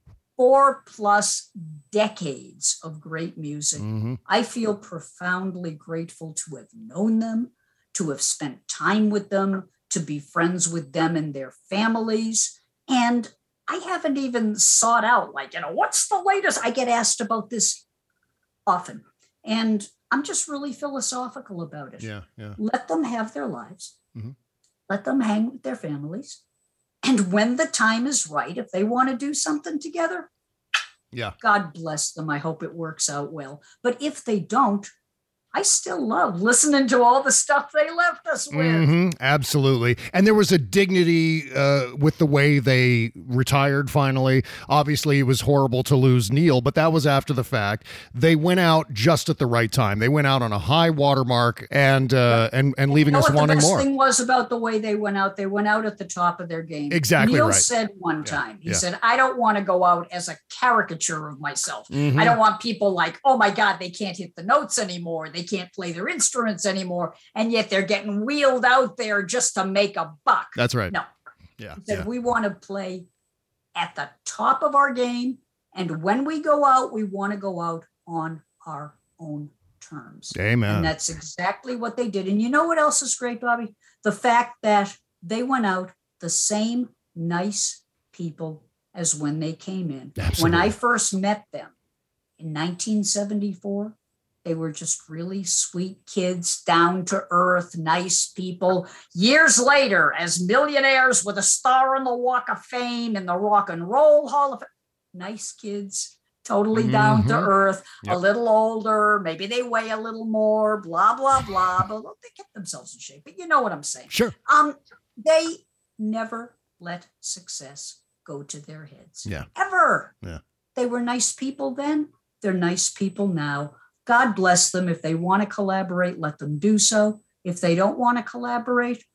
Speaker 9: four plus decades of great music.
Speaker 7: Mm-hmm.
Speaker 9: I feel profoundly grateful to have known them, to have spent time with them, to be friends with them and their families. And I haven't even sought out, like, you know, what's the latest? I get asked about this often. And I'm just really philosophical about it.
Speaker 7: Yeah, yeah.
Speaker 9: Let them have their lives.
Speaker 7: Mm-hmm.
Speaker 9: Let them hang with their families. And when the time is right, if they want to do something together,
Speaker 7: yeah,
Speaker 9: God bless them. I hope it works out well. But if they don't, I still love listening to all the stuff they left us with.
Speaker 7: Mm-hmm, absolutely. And there was a dignity uh, with the way they retired finally. Obviously, it was horrible to lose Neil, but that was after the fact. They went out just at the right time. They went out on a high watermark and uh, and, and leaving
Speaker 9: you know
Speaker 7: us
Speaker 9: what
Speaker 7: wanting
Speaker 9: the best
Speaker 7: more.
Speaker 9: thing was about the way they went out? They went out at the top of their game.
Speaker 7: Exactly
Speaker 9: Neil
Speaker 7: right.
Speaker 9: said one
Speaker 7: Yeah,
Speaker 9: time, he
Speaker 7: yeah.
Speaker 9: said, I don't want to go out as a caricature of myself.
Speaker 7: Mhm.
Speaker 9: I don't want people like, oh my God, they can't hit the notes anymore. They can't play their instruments anymore. And yet they're getting wheeled out there just to make a buck.
Speaker 7: That's right.
Speaker 9: No.
Speaker 7: Yeah.
Speaker 9: He said,
Speaker 7: yeah.
Speaker 9: we want to play at the top of our game. And when we go out, we want to go out on our own terms.
Speaker 7: Amen.
Speaker 9: And that's exactly what they did. And you know what else is great, Bobby? The fact that they went out the same nice people as when they came in.
Speaker 7: Absolutely.
Speaker 9: When I first met them in nineteen seventy-four, they were just really sweet kids, down to earth, nice people. Years later, as millionaires with a star on the Walk of Fame and the Rock and Roll Hall of Fame, nice kids, totally down to
Speaker 7: Mhm.
Speaker 9: earth,
Speaker 7: Yep.
Speaker 9: a little older, maybe they weigh a little more, blah, blah, blah, but they kept themselves in shape. But you know what I'm saying.
Speaker 7: Sure.
Speaker 9: Um, they never let success go to their heads.
Speaker 7: Yeah.
Speaker 9: Ever.
Speaker 7: Yeah.
Speaker 9: They were nice people then. They're nice people now. God bless them. If they want to collaborate, let them do so. If they don't want to collaborate,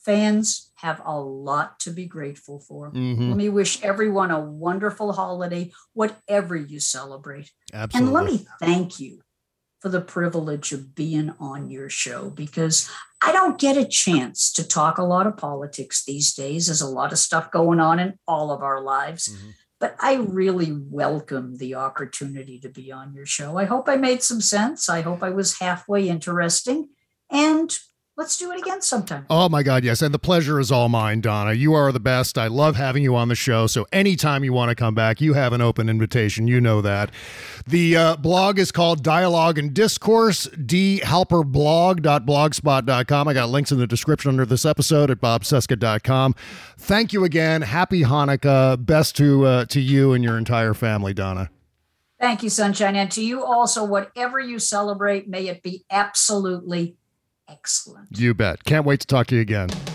Speaker 9: fans have a lot to be grateful for.
Speaker 7: Mhm.
Speaker 9: Let me wish everyone a wonderful holiday, whatever you celebrate.
Speaker 7: Absolutely.
Speaker 9: And let me thank you for the privilege of being on your show, because I don't get a chance to talk a lot of politics these days. There's a lot of stuff going on in all of our lives.
Speaker 7: Mhm.
Speaker 9: But I really welcome the opportunity to be on your show. I hope I made some sense. I hope I was halfway interesting. And let's do it again sometime.
Speaker 7: Oh my God, yes. And the pleasure is all mine, Donna. You are the best. I love having you on the show. So anytime you want to come back, you have an open invitation. You know that. The uh, blog is called Dialogue and Discourse, d halper blog dot blogspot dot com. I got links in the description under this episode at bob cesca dot com. Thank you again. Happy Hanukkah. Best to uh, to you and your entire family, Donna.
Speaker 9: Thank you, Sunshine. And to you also, whatever you celebrate, may it be absolutely excellent.
Speaker 7: You bet. Can't wait to talk to you again.